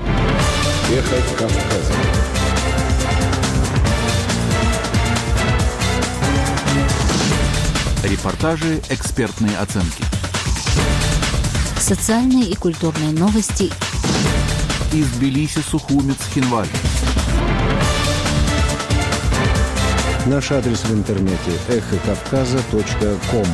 S12: Эхо Кавказа. Репортажи, экспертные оценки.
S13: Социальные и культурные новости.
S12: Из Тбилиси, Сухумец, Хинвали. Наш адрес в интернете эхо кавказа точка ком.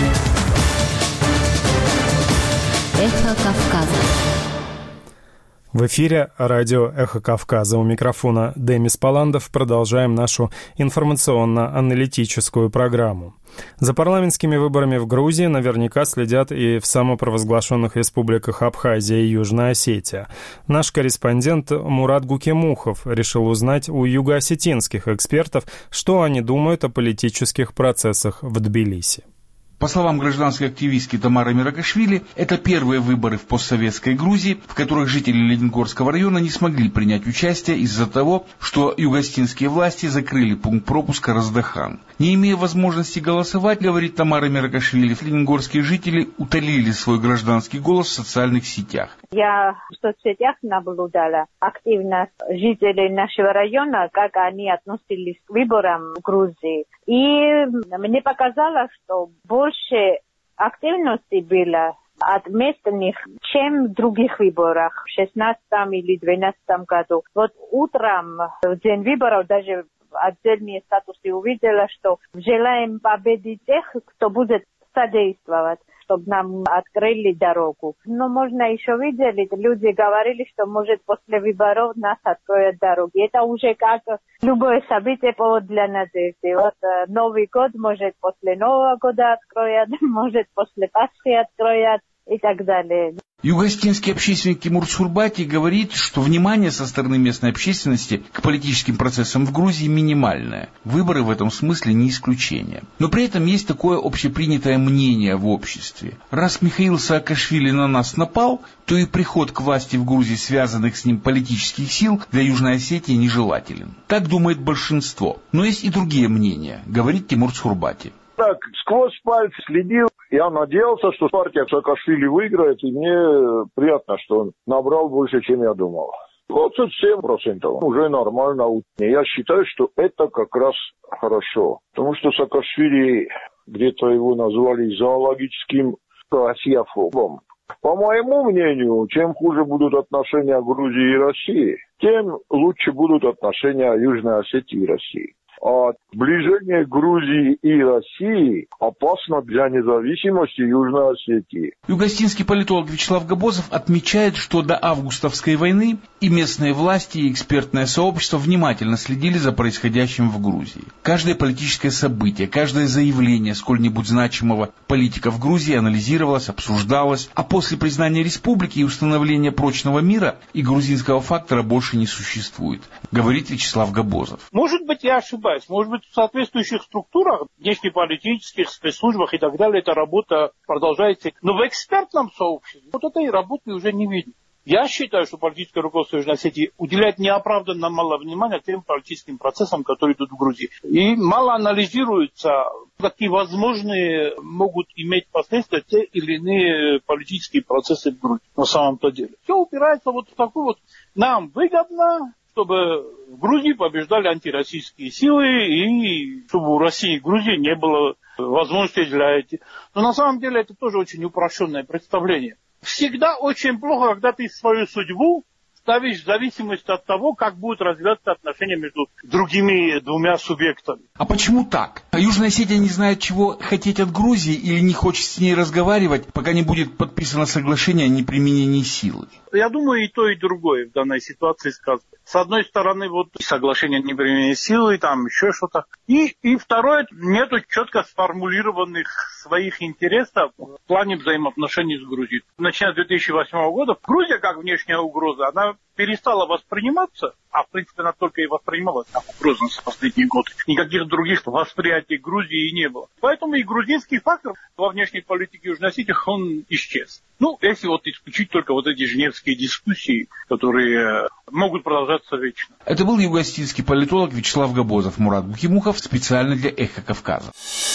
S13: Эхо Кавказа.
S1: В эфире радио «Эхо Кавказа». У микрофона Демис Паландов. Продолжаем нашу информационно-аналитическую программу. За парламентскими выборами в Грузии наверняка следят и в самопровозглашенных республиках Абхазия и Южная Осетия. Наш корреспондент Мурат Гукемухов решил узнать у юго-осетинских экспертов, что они думают о политических процессах в Тбилиси.
S14: По словам гражданской активистки Тамары Миракашвили, это первые выборы в постсоветской Грузии, в которых жители Лениногорского района не смогли принять участие из-за того, что юго-осетинские власти закрыли пункт пропуска Раздахан. Не имея возможности голосовать, говорит Тамара Миракашвили, лениногорские жители утолили свой гражданский голос в социальных сетях.
S15: Я в соцсетях наблюдала активность жителей нашего района, как они относились к выборам в Грузии. И мне показалось, что больше активности было от местных, чем в других выборах, в шестнадцатом или двенадцатом году. Вот утром, в день выборов, даже отдельные статусы увидела, что желаем победить тех, кто будет содействовать, чтобы нам открыли дорогу. Но можно еще видеть, люди говорили, что может после выборов нас откроют дороги. Это уже как любое событие повод для надежды. Вот Новый год, может после Нового года откроют, может после Пасхи откроют и так далее.
S14: Юго-осетинский общественник Тимур Цхурбати говорит, что внимание со стороны местной общественности к политическим процессам в Грузии минимальное. Выборы в этом смысле не исключение. Но при этом есть такое общепринятое мнение в обществе. Раз Михаил Саакашвили на нас напал, то и приход к власти в Грузии связанных с ним политических сил для Южной Осетии нежелателен. Так думает большинство. Но есть и другие мнения, говорит Тимур Цхурбати.
S16: Так, сквозь пальцы следил. Я надеялся, что партия Саакашвили выиграет, и мне приятно, что он набрал больше, чем я думал. двадцать семь процентов уже нормально. Я считаю, что это как раз хорошо. Потому что Саакашвили, где-то его назвали зоологическим россияфобом. По моему мнению, чем хуже будут отношения Грузии и России, тем лучше будут отношения Южной Осетии и России. А сближение Грузии и России опасно для независимости Южной Осетии.
S14: Юго-осетинский политолог Вячеслав Габозов отмечает, что до августовской войны и местные власти, и экспертное сообщество внимательно следили за происходящим в Грузии. Каждое политическое событие, каждое заявление сколь-нибудь значимого политика в Грузии анализировалось, обсуждалось, а после признания республики и установления прочного мира и грузинского фактора больше не существует, говорит Вячеслав Габозов.
S17: Может быть, я ошибаюсь. Может быть, в соответствующих структурах, внешнеполитических спецслужбах и так далее, эта работа продолжается. Но в экспертном сообществе вот этой работы уже не видно. Я считаю, что политическое руководство Южной Осетии уделяет неоправданно мало внимания тем политическим процессам, которые идут в Грузии. И мало анализируется, какие возможные могут иметь последствия те или иные политические процессы в Грузии на самом-то деле. Все упирается вот в такую вот нам выгодно, чтобы в Грузии побеждали антироссийские силы и чтобы у России и Грузии не было возможности для этих. Но на самом деле это тоже очень упрощенное представление. Всегда очень плохо, когда ты свою судьбу ставишь в зависимости от того, как будут развиваться отношения между другими двумя субъектами.
S14: А почему так? Южная Осетия не знает, чего хотеть от Грузии или не хочет с ней разговаривать, пока не будет подписано соглашение о неприменении силы?
S17: Я думаю, и то, и другое в данной ситуации сказано. С одной стороны, вот соглашение о неприменении силы, там еще что-то. И, и второе, нету четко сформулированных своих интересов в плане взаимоотношений с Грузией. Начиная с две тысячи восьмого года, Грузия как внешняя угроза, она перестала восприниматься, а в принципе она только и воспринималась как угроза за последние годы. Никаких других восприятий Грузии не было. Поэтому и грузинский фактор во внешней политике Южной Осетии, он исчез. Ну, если вот исключить только вот эти женевские дискуссии, которые могут продолжаться вечно.
S14: Это был юго-осетинский политолог Вячеслав Габозов. Мурат Гукемухов специально для «Эхо Кавказа».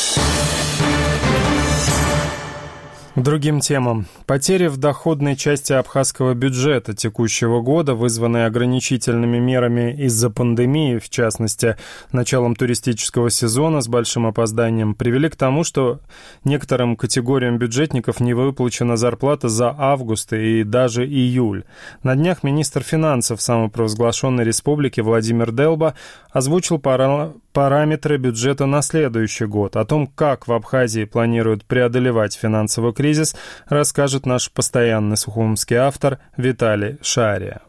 S1: К другим темам. Потери в доходной части абхазского бюджета текущего года, вызванные ограничительными мерами из-за пандемии, в частности, началом туристического сезона с большим опозданием, привели к тому, что некоторым категориям бюджетников не выплачена зарплата за август и даже июль. На днях министр финансов самопровозглашенной республики Владимир Делба озвучил пара... параметры бюджета на следующий год. О том, как в Абхазии планируют преодолевать финансовый кризис, расскажет наш постоянный сухумский автор Виталий Шария.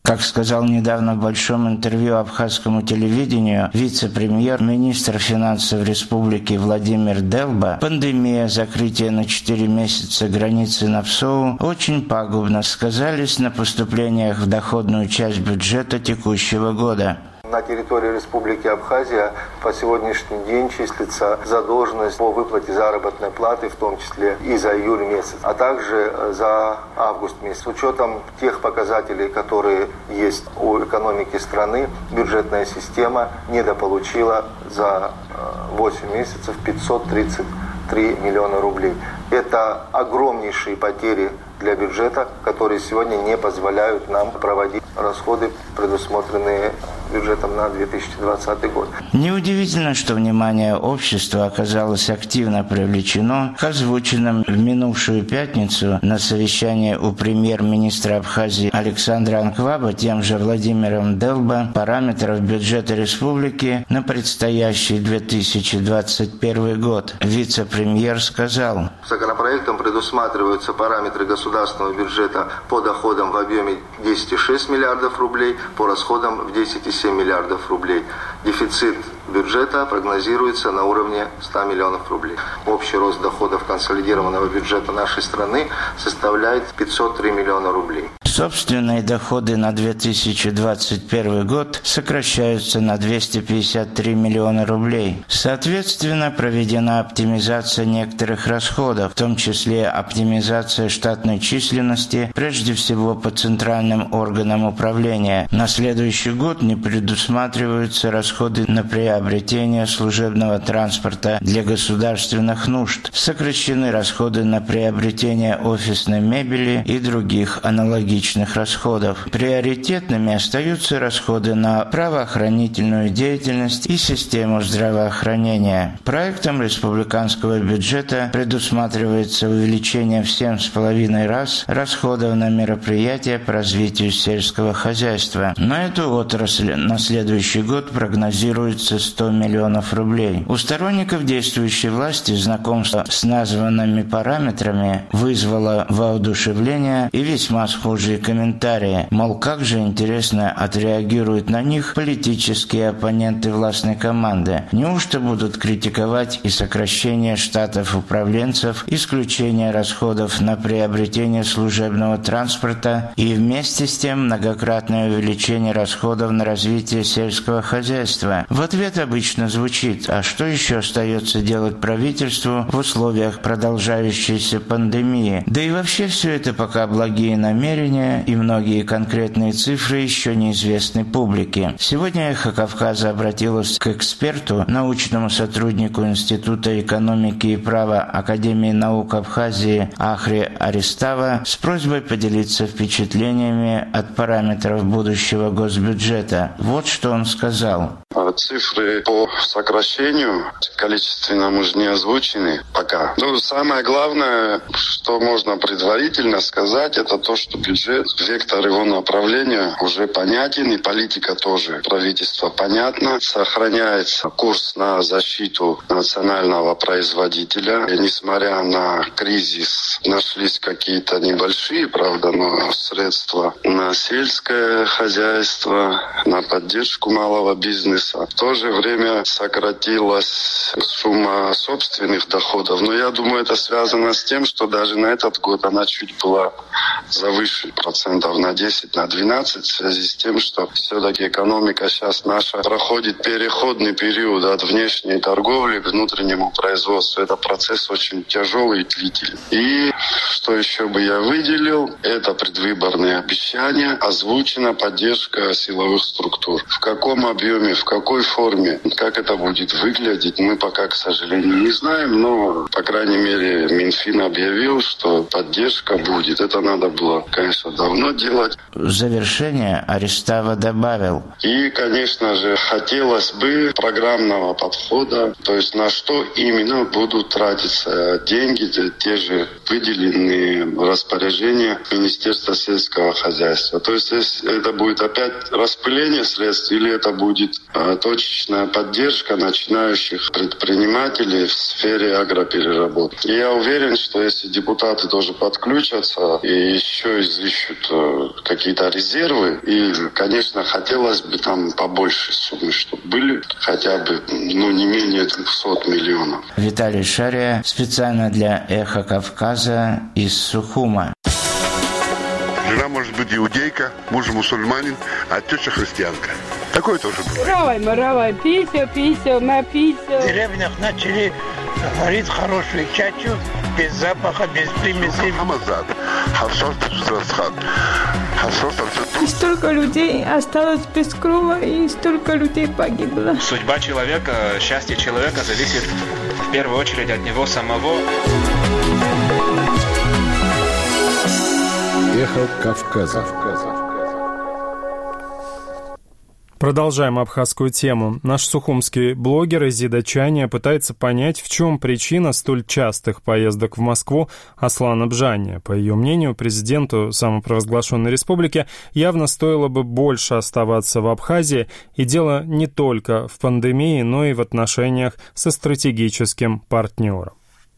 S18: Как сказал недавно в большом интервью абхазскому телевидению вице-премьер, министр финансов республики Владимир Делба, пандемия, закрытие на четыре месяца границы на ПСОУ очень пагубно сказались на поступлениях в доходную часть бюджета текущего года.
S19: На территории Республики Абхазия по сегодняшний день числится задолженность по выплате заработной платы, в том числе и за июль месяц, а также за август месяц. С учетом тех показателей, которые есть у экономики страны, бюджетная система недополучила за восемь месяцев пятьсот тридцать три миллиона рублей. Это огромнейшие потери для бюджета, которые сегодня не позволяют нам проводить расходы, предусмотренные бюджетом на две тысячи двадцатый год.
S18: Неудивительно, что внимание общества оказалось активно привлечено к озвученным в минувшую пятницу на совещании у премьер-министра Абхазии Александра Анкваба тем же Владимиром Делба параметров бюджета республики на предстоящий две тысячи двадцать первый год. Вице-премьер сказал:
S19: Законопроектом предусматриваются параметры государственного бюджета по доходам в объеме десять целых шесть десятых миллиардов рублей, по расходам в десять целых семь десятых миллиардов рублей. Дефицит бюджета прогнозируется на уровне ста миллионов рублей. Общий рост доходов консолидированного бюджета нашей страны составляет пятьсот три миллиона рублей.
S18: Собственные доходы на две тысячи двадцать первый год сокращаются на двести пятьдесят три миллиона рублей. Соответственно, проведена оптимизация некоторых расходов, в том числе оптимизация штатной численности, прежде всего по центральным органам управления. На следующий год не предусматриваются расходы на приобретение служебного транспорта для государственных нужд. Сокращены расходы на приобретение офисной мебели и других аналогичных расходов. Приоритетными остаются расходы на правоохранительную деятельность и систему здравоохранения. Проектом республиканского бюджета предусматривается увеличение в семь с половиной раз расходов на мероприятия по развитию сельского хозяйства. На эту отрасль на следующий год прогнозируется сто миллионов рублей. У сторонников действующей власти знакомство с названными параметрами вызвало воодушевление и весьма схожие комментарии. Мол, как же интересно отреагируют на них политические оппоненты властной команды. Неужто будут критиковать и сокращение штатов управленцев, исключение расходов на приобретение служебного транспорта и вместе с тем многократное увеличение расходов на развитие сельского хозяйства? В ответ обычно звучит: а что еще остается делать правительству в условиях продолжающейся пандемии? Да и вообще все это пока благие намерения, и многие конкретные цифры еще неизвестны публике. Сегодня «Эхо Кавказа» обратилась к эксперту, научному сотруднику Института экономики и права Академии наук Абхазии Ахри Аристава с просьбой поделиться впечатлениями от параметров будущего госбюджета. Вот что он сказал.
S20: Цифры по сокращению количественно мы же не озвучены пока. Но самое главное, что можно предварительно сказать, это то, что бюджет, вектор его направления уже понятен, и политика тоже. Правительство понятно, сохраняется курс на защиту национального производителя. И несмотря на кризис, нашлись какие-то небольшие, правда, но средства на сельское хозяйство, на поддержку малого бизнеса. В то же время сократилась сумма собственных доходов. Но я думаю, это связано с тем, что даже на этот год она чуть была завыше процентов на десять, на двенадцать, в связи с тем, что все-таки экономика сейчас наша проходит переходный период от внешней торговли к внутреннему производству. Это процесс очень тяжелый и длительный. И что еще бы я выделил, это предвыборные обещания, озвучена поддержка силовых структур. В каком объеме, в какой форме, как это будет выглядеть, мы пока, к сожалению, не знаем, но, по крайней мере, Минфин объявил, что поддержка будет. Это надо было, конечно, давно делать.
S18: В завершение Аристава добавил.
S20: И, конечно же, хотелось бы программного подхода, то есть на что именно будут тратиться деньги, те же выделенные распоряжения Министерства сельского хозяйства. То есть это будет опять распыление средств или это будет а, точечная поддержка начинающих предпринимателей в сфере агропереработки. И я уверен, что если депутаты тоже подключатся и еще изыщут какие-то резервы, и, конечно, хотелось бы там побольше суммы, чтобы были хотя бы, ну, не менее двухсот миллионов.
S18: Виталий Шария специально для «Эхо Кавказа» из Сухума.
S21: Жена может быть иудейка, муж мусульманин, а теща христианка. Такое тоже бывает.
S22: Равай, маравай, пися, пися, напися.
S23: В деревнях начали варить хорошую чачу, без запаха, без примесей.
S21: Хамазад, харшос тапстрасхан, харшос
S22: И столько людей осталось без крова, и столько людей погибло.
S24: Судьба человека, счастье человека зависит в первую очередь от него самого.
S12: Эхо Кавказа.
S1: Продолжаем абхазскую тему. Наш сухумский блогер Изида Чаня пытается понять, в чем причина столь частых поездок в Москву Аслана Бжания. По ее мнению, президенту самопровозглашенной республики явно стоило бы больше оставаться в Абхазии, и дело не только в пандемии, но и в отношениях со стратегическим партнером.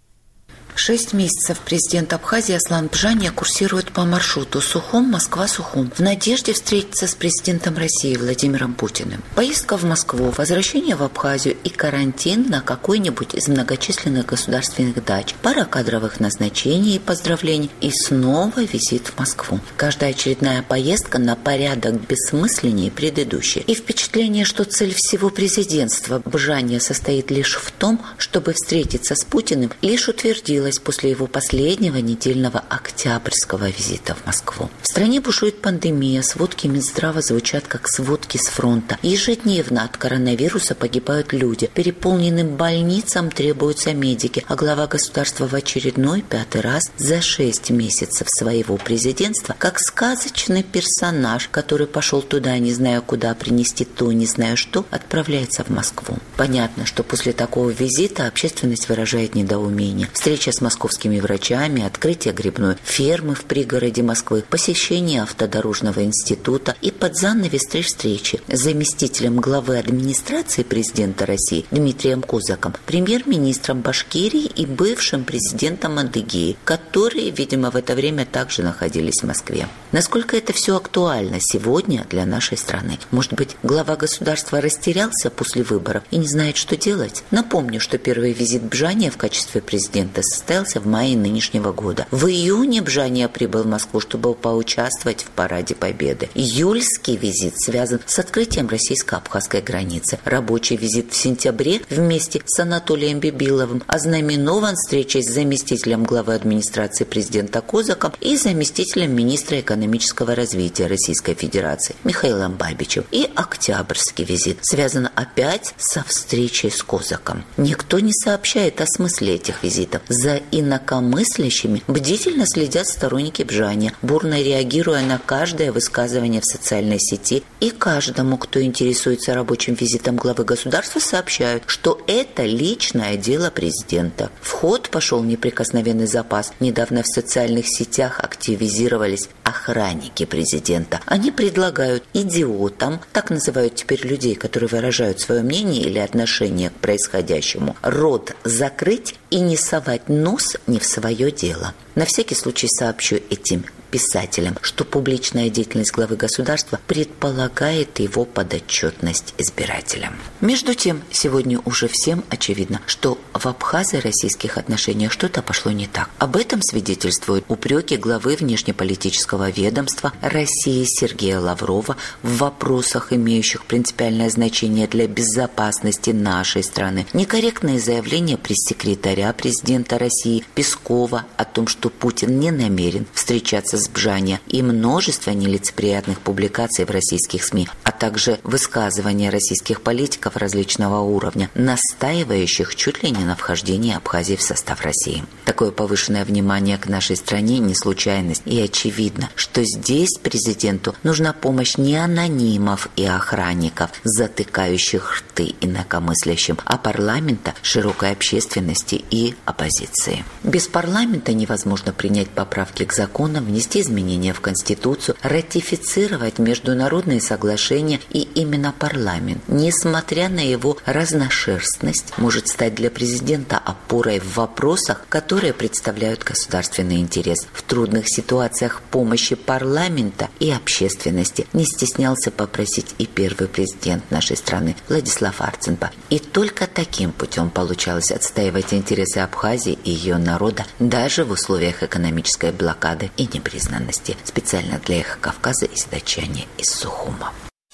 S25: Шесть месяцев президент Абхазии Аслан Бжания курсирует по маршруту Сухум, Москва-Сухум в надежде встретиться с президентом России Владимиром Путиным. Поездка в Москву, возвращение в Абхазию и карантин на какой-нибудь из многочисленных государственных дач, пара кадровых назначений и поздравлений и снова визит в Москву. Каждая очередная поездка на порядок бессмысленнее предыдущей. И впечатление, что цель всего президентства Бжания состоит лишь в том, чтобы встретиться с Путиным, лишь утвердилось после его последнего недельного октябрьского визита в Москву. В стране бушует пандемия, сводки Минздрава звучат как сводки с фронта. Ежедневно от коронавируса погибают люди, переполненным больницам требуются медики, а глава государства в очередной пятый раз за шесть месяцев своего президентства, как сказочный персонаж, который пошел туда, не зная куда, принести то, не зная что, отправляется в Москву. Понятно, что после такого визита общественность выражает недоумение. Встреча с московскими врачами, открытие грибной фермы в пригороде Москвы, посещение автодорожного института и под занавес три встречи с заместителем главы администрации президента России Дмитрием Козаком, премьер-министром Башкирии и бывшим президентом Адыгеи, которые, видимо, в это время также находились в Москве. Насколько это все актуально сегодня для нашей страны? Может быть, глава государства растерялся после выборов и не знает, что делать? Напомню, что первый визит Бжания в качестве президента состоялся в мае нынешнего года. В июне Бжания прибыл в Москву, чтобы поучаствовать в параде Победы. Июльский визит связан с открытием российско-абхазской границы. Рабочий визит в сентябре вместе с Анатолием Бибиловым ознаменован встречей с заместителем главы администрации президента Козаком и заместителем министра экономического развития Российской Федерации Михаилом Бабичем. И октябрьский визит связан опять со встречей с Козаком. Никто не сообщает о смысле этих визитов. За инакомыслящими бдительно следят сторонники Бжания, бурно реагируя на каждое высказывание в социальной сети, и каждому, кто интересуется рабочим визитом главы государства, сообщают, что это личное дело президента. В ход пошел неприкосновенный запас. Недавно в социальных сетях активизировались охранники президента. Они предлагают идиотам, так называют теперь людей, которые выражают свое мнение или отношение к происходящему, рот закрыть и не совать нос не в свое дело. На всякий случай сообщу этим писателям, что публичная деятельность главы государства предполагает его подотчетность избирателям. Между тем, сегодня уже всем очевидно, что в абхазо-российских отношениях что-то пошло не так. Об этом свидетельствуют упреки главы внешнеполитического ведомства России Сергея Лаврова в вопросах, имеющих принципиальное значение для безопасности нашей страны, некорректные заявления пресс-секретаря президента России Пескова о том, что Путин не намерен встречаться с Бжания, и множество нелицеприятных публикаций в российских СМИ, а также высказывания российских политиков различного уровня, настаивающих чуть ли не на вхождении Абхазии в состав России. Такое повышенное внимание к нашей стране не случайность, и очевидно, что здесь президенту нужна помощь не анонимов и охранников, затыкающих рты инакомыслящим, а парламента, широкой общественности и оппозиции. Без парламента невозможно принять поправки к законам, внести внести изменения в Конституцию, ратифицировать международные соглашения, и именно парламент, несмотря на его разношерстность, может стать для президента опорой в вопросах, которые представляют государственный интерес. В трудных ситуациях помощи парламента и общественности не стеснялся попросить и первый президент нашей страны Владислав Арценба. И только таким путем получалось отстаивать интересы Абхазии и ее народа даже в условиях экономической блокады и непризнанности. Специально для Эхо Кавказа из Дачани из Сухума.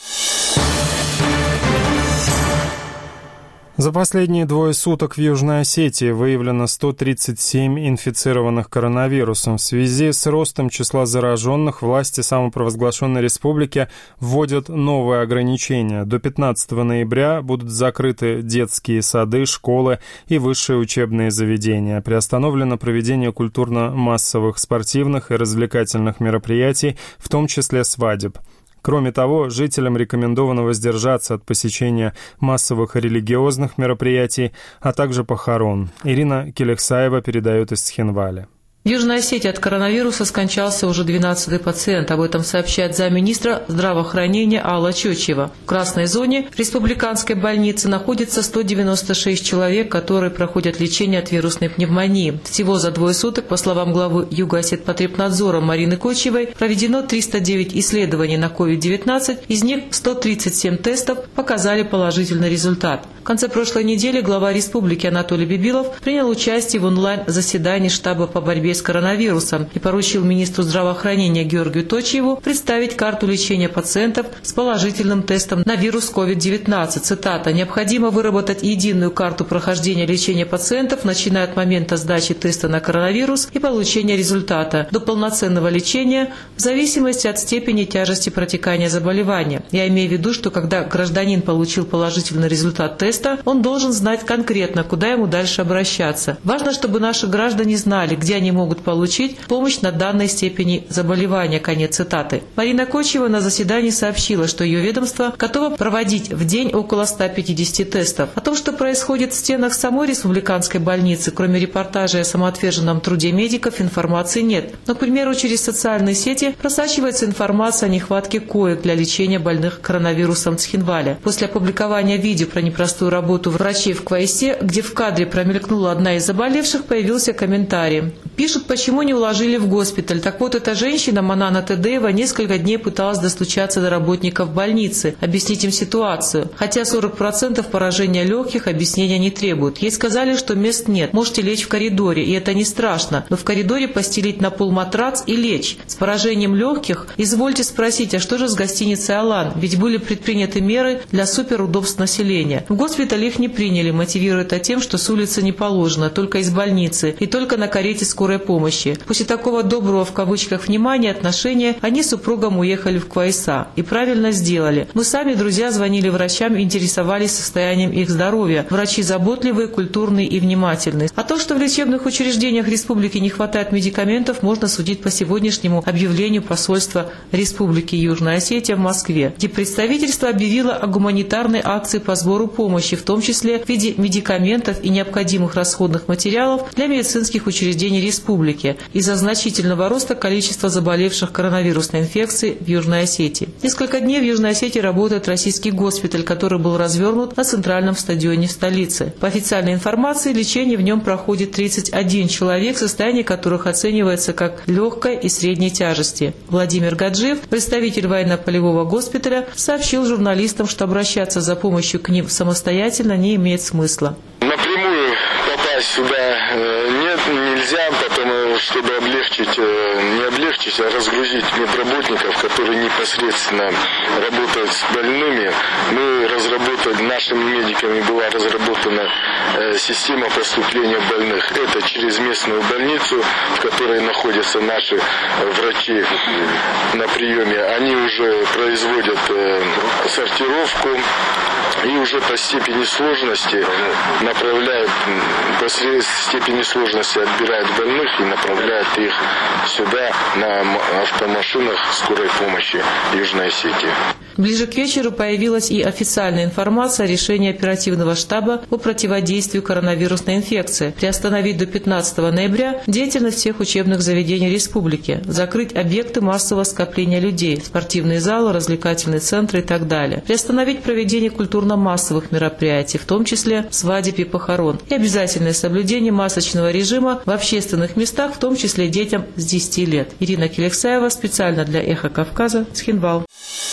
S1: За последние двое суток в Южной Осетии выявлено сто тридцать семь инфицированных коронавирусом. В связи с ростом числа зараженных власти самопровозглашенной республики вводят новые ограничения. До пятнадцатого ноября будут закрыты детские сады, школы и высшие учебные заведения. Приостановлено проведение культурно-массовых, спортивных и развлекательных мероприятий, в том числе свадеб. Кроме того, жителям рекомендовано воздержаться от посещения массовых религиозных мероприятий, а также похорон. Ирина Келексаева передает из Цхинваля.
S4: В Южной Осетии от коронавируса скончался уже двенадцатый пациент. Об этом сообщает замминистра здравоохранения Алла Чочева. В красной зоне республиканской больницы находится сто девяносто шесть человек, которые проходят лечение от вирусной пневмонии. Всего за двое суток, по словам главы Югоосетпотребнадзора Марины Кочевой, проведено триста девять исследований на ковид девятнадцать, из них сто тридцать семь тестов показали положительный результат. В конце прошлой недели глава республики Анатолий Бибилов принял участие в онлайн-заседании штаба по борьбе с коронавирусом и поручил министру здравоохранения Георгию Точиеву представить карту лечения пациентов с положительным тестом на вирус ковид девятнадцать. Цитата: «Необходимо выработать единую карту прохождения лечения пациентов, начиная от момента сдачи теста на коронавирус и получения результата до полноценного лечения в зависимости от степени тяжести протекания заболевания. Я имею в виду, что когда гражданин получил положительный результат теста, он должен знать конкретно, куда ему дальше обращаться. Важно, чтобы наши граждане знали, где они могут получить помощь на данной степени заболевания». Конец цитаты. Марина Кочева на заседании сообщила, что ее ведомство готово проводить в день около ста пятидесяти тестов. О том, что происходит в стенах самой республиканской больницы, кроме репортажей о самоотверженном труде медиков, информации нет. Но, к примеру, через социальные сети просачивается информация о нехватке коек для лечения больных коронавирусом в Цхинвале. После опубликования видео про непростую работу врачей в Квайсе, где в кадре промелькнула одна из заболевших, появился комментарий. Пишут, почему не уложили в госпиталь. Так вот, эта женщина, Манана Тедеева, несколько дней пыталась достучаться до работников больницы, объяснить им ситуацию. Хотя сорок процентов поражения легких объяснения не требуют. Ей сказали, что мест нет, можете лечь в коридоре, и это не страшно. Но в коридоре постелить на пол матрац и лечь. С поражением легких извольте спросить, а что же с гостиницей «Алан»? Ведь были предприняты меры для суперудобств населения. В госпитале их не приняли, мотивируя это тем, что с улицы не положено, только из больницы, и только на карете скорой помощи. После такого доброго в кавычках внимания, отношения, они с супругом уехали в Квайса. И правильно сделали. Мы сами, друзья, звонили врачам и интересовались состоянием их здоровья. Врачи заботливые, культурные и внимательные. А то, что в лечебных учреждениях республики не хватает медикаментов, можно судить по сегодняшнему объявлению посольства Республики Южная Осетия в Москве, где представительство объявило о гуманитарной акции по сбору помощи, в том числе в виде медикаментов и необходимых расходных материалов для медицинских учреждений республики из-за значительного роста количества заболевших коронавирусной инфекцией в Южной Осетии. Несколько дней в Южной Осетии работает российский госпиталь, который был развернут на центральном стадионе в столице. По официальной информации, лечение в нем проходит тридцать один человек, состояние которых оценивается как легкой и средней тяжести. Владимир Гаджиев, представитель военно-полевого госпиталя, сообщил журналистам, что обращаться за помощью к ним самостоятельно не имеет смысла.
S6: Напрямую попасть сюда нет, нельзя, потому чтобы облегчить, не облегчить, а разгрузить медработников, которые непосредственно работают с больными. Мы разработали, нашими медиками была разработана система поступления больных. Это через местную больницу, в которой находятся наши врачи на приеме. Они уже производят сортировку и уже по степени сложности направляют, по степени сложности отбирают больных и направляют их сюда на автомашинах скорой помощи Южной Осетии.
S4: Ближе к вечеру появилась и официальная информация о решении оперативного штаба по противодействию коронавирусной инфекции приостановить до пятнадцатого ноября деятельность всех учебных заведений республики, закрыть объекты массового скопления людей, спортивные залы, развлекательные центры и так далее, приостановить проведение культурно-массовых мероприятий, в том числе свадеб и похорон, и обязательное соблюдение масочного режима в общественных местах, в том числе детям с десяти лет. Ирина Келексаева специально для «Эхо Кавказа», Цхинвал.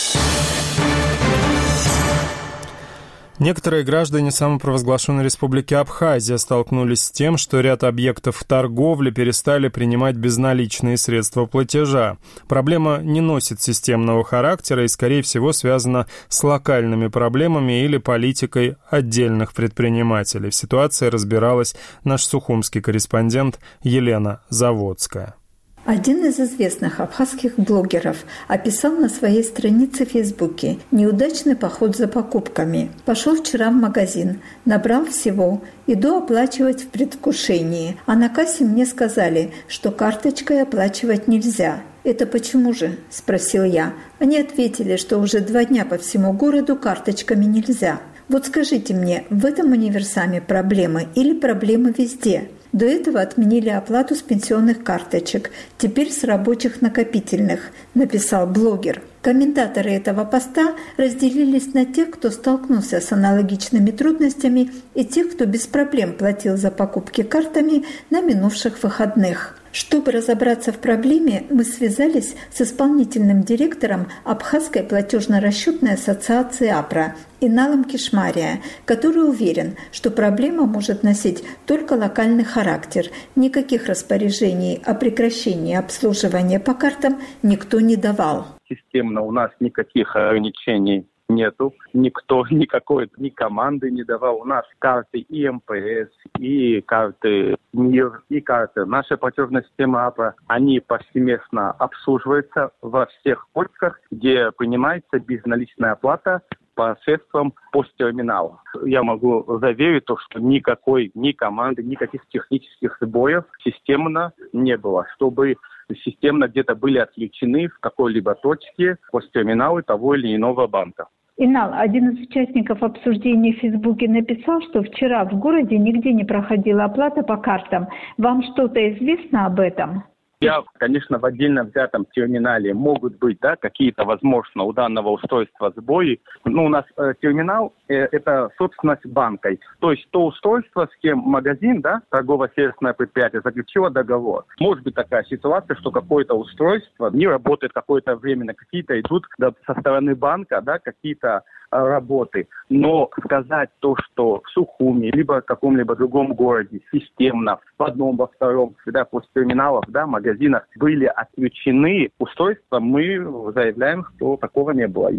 S1: Некоторые граждане самопровозглашенной республики Абхазия столкнулись с тем, что ряд объектов торговли перестали принимать безналичные средства платежа. Проблема не носит системного характера и, скорее всего, связана с локальными проблемами или политикой отдельных предпринимателей. В ситуации разбиралась наш сухумский корреспондент Елена Заводская.
S3: Один из известных абхазских блогеров описал на своей странице в Фейсбуке неудачный поход за покупками. Пошел вчера в магазин, набрал всего, иду оплачивать в предвкушении, а на кассе мне сказали, что карточкой оплачивать нельзя. «Это почему же?» – спросил я. Они ответили, что уже два дня по всему городу карточками нельзя. Вот скажите мне, в этом универсаме проблемы или проблемы везде? До этого отменили оплату с пенсионных карточек, теперь с рабочих накопительных, написал блогер. Комментаторы этого поста разделились на тех, кто столкнулся с аналогичными трудностями, и тех, кто без проблем платил за покупки картами на минувших выходных. Чтобы разобраться в проблеме, мы связались с исполнительным директором Абхазской платежно-расчетной ассоциации АПРА Иналом Кишмария, который уверен, что проблема может носить только локальный характер. Никаких распоряжений о прекращении обслуживания по картам никто не давал.
S7: Системно у нас никаких ограничений нету. Никто никакой ни команды не давал. У нас карты и эм пэ эс, и карты МИР, и карты наша платежная система АПРА. Они повсеместно обслуживаются во всех точках, где принимается безналичная оплата посредством посттерминала. Я могу заверить, то, что никакой ни команды, никаких технических сбоев системно не было, чтобы системно где-то были отключены в какой-либо точке посттерминалы того или иного банка.
S3: Инал, один из участников обсуждения в Фейсбуке, написал, что вчера в городе нигде не проходила оплата по картам. Вам что-то известно об этом?
S7: Я, конечно, в отдельно взятом терминале могут быть, да, какие-то, возможно, у данного устройства сбои. Но у нас э, терминал э, – это собственность банка. То есть то устройство, с кем магазин, да, торгово-сервисное предприятие, заключило договор. Может быть такая ситуация, что какое-то устройство не работает какое-то время, какие-то идут да, со стороны банка, да, какие-то работы. Но сказать то, что в Сухуми, либо в каком-либо другом городе системно в одном, во втором, да, после терминалов, да, магазинах были отключены устройства, мы заявляем, что такого не было.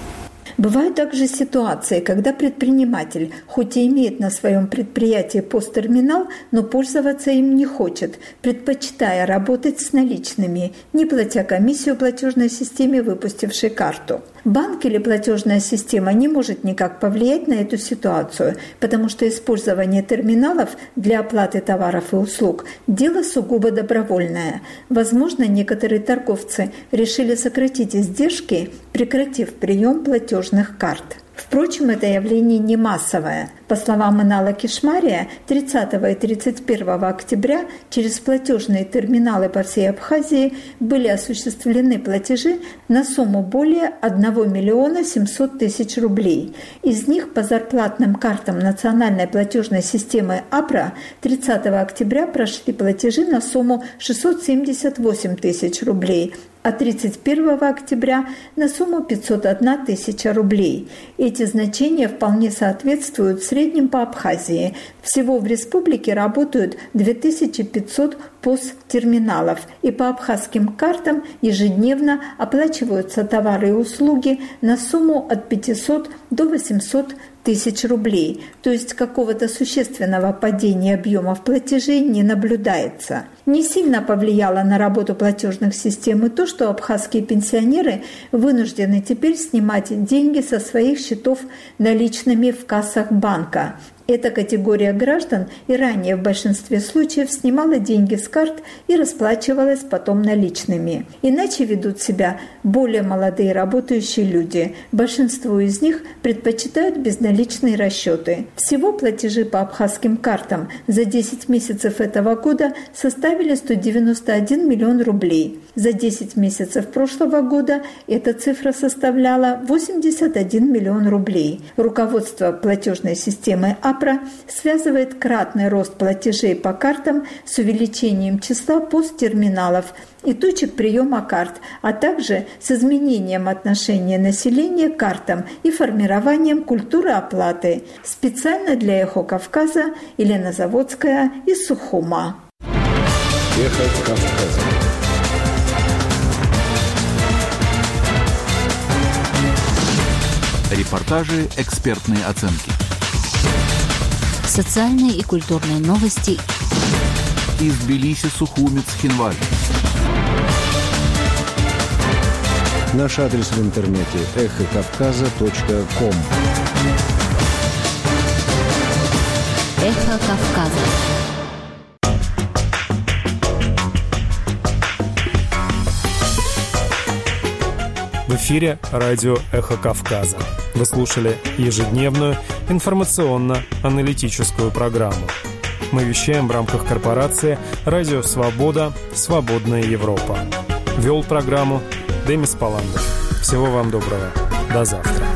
S3: Бывают также ситуации, когда предприниматель, хоть и имеет на своем предприятии посттерминал, но пользоваться им не хочет, предпочитая работать с наличными, не платя комиссию платежной системе, выпустившей карту. Банк или платежная система не может никак повлиять на эту ситуацию, потому что использование терминалов для оплаты товаров и услуг – дело сугубо добровольное. Возможно, некоторые торговцы решили сократить издержки, прекратив прием платежных карт. Впрочем, это явление не массовое. По словам Инала Кишмария, тридцатого и тридцать первого октября через платежные терминалы по всей Абхазии были осуществлены платежи на сумму более одного миллиона семьсот тысяч рублей. Из них по зарплатным картам национальной платежной системы АПРА тридцатого октября прошли платежи на сумму шестьсот семьдесят восемь тысяч рублей, а тридцать первого октября на сумму пятьсот одна тысяча рублей. Эти значения вполне соответствуют средним по Абхазии. Всего в республике работают две тысячи пятьсот посттерминалов, и по абхазским картам ежедневно оплачиваются товары и услуги на сумму от пятисот до восьмисот тысяч рублей, то есть какого-то существенного падения объемов платежей не наблюдается. Не сильно повлияло на работу платежных систем и то, что абхазские пенсионеры вынуждены теперь снимать деньги со своих счетов наличными в кассах банка. Эта категория граждан и ранее в большинстве случаев снимала деньги с карт и расплачивалась потом наличными. Иначе ведут себя более молодые работающие люди. Большинство из них предпочитают безналичные расчеты. Всего платежи по абхазским картам за десять месяцев этого года составили сто девяносто один миллион рублей. За десять месяцев прошлого года эта цифра составляла восемьдесят один миллион рублей. Руководство платежной системы АПРА связывает кратный рост платежей по картам с увеличением числа посттерминалов и точек приема карт, а также с изменением отношения населения к картам и формированием культуры оплаты. Специально для «Эхо Кавказа» Елена Заводская из Сухума.
S12: «Эхо Кавказа».
S5: Репортажи, экспертные оценки.
S13: Социальные и культурные новости.
S5: Из Тбилиси, Сухуми, Цхинваль.
S12: Наш адрес в интернете эхо кавказа точка ком.
S13: Эхо Кавказа.
S1: В эфире радио «Эхо Кавказа». Вы слушали ежедневную информационно-аналитическую программу. Мы вещаем в рамках корпорации «Радио Свобода. Свободная Европа». Вел программу Демис Паландов. Всего вам доброго. До завтра.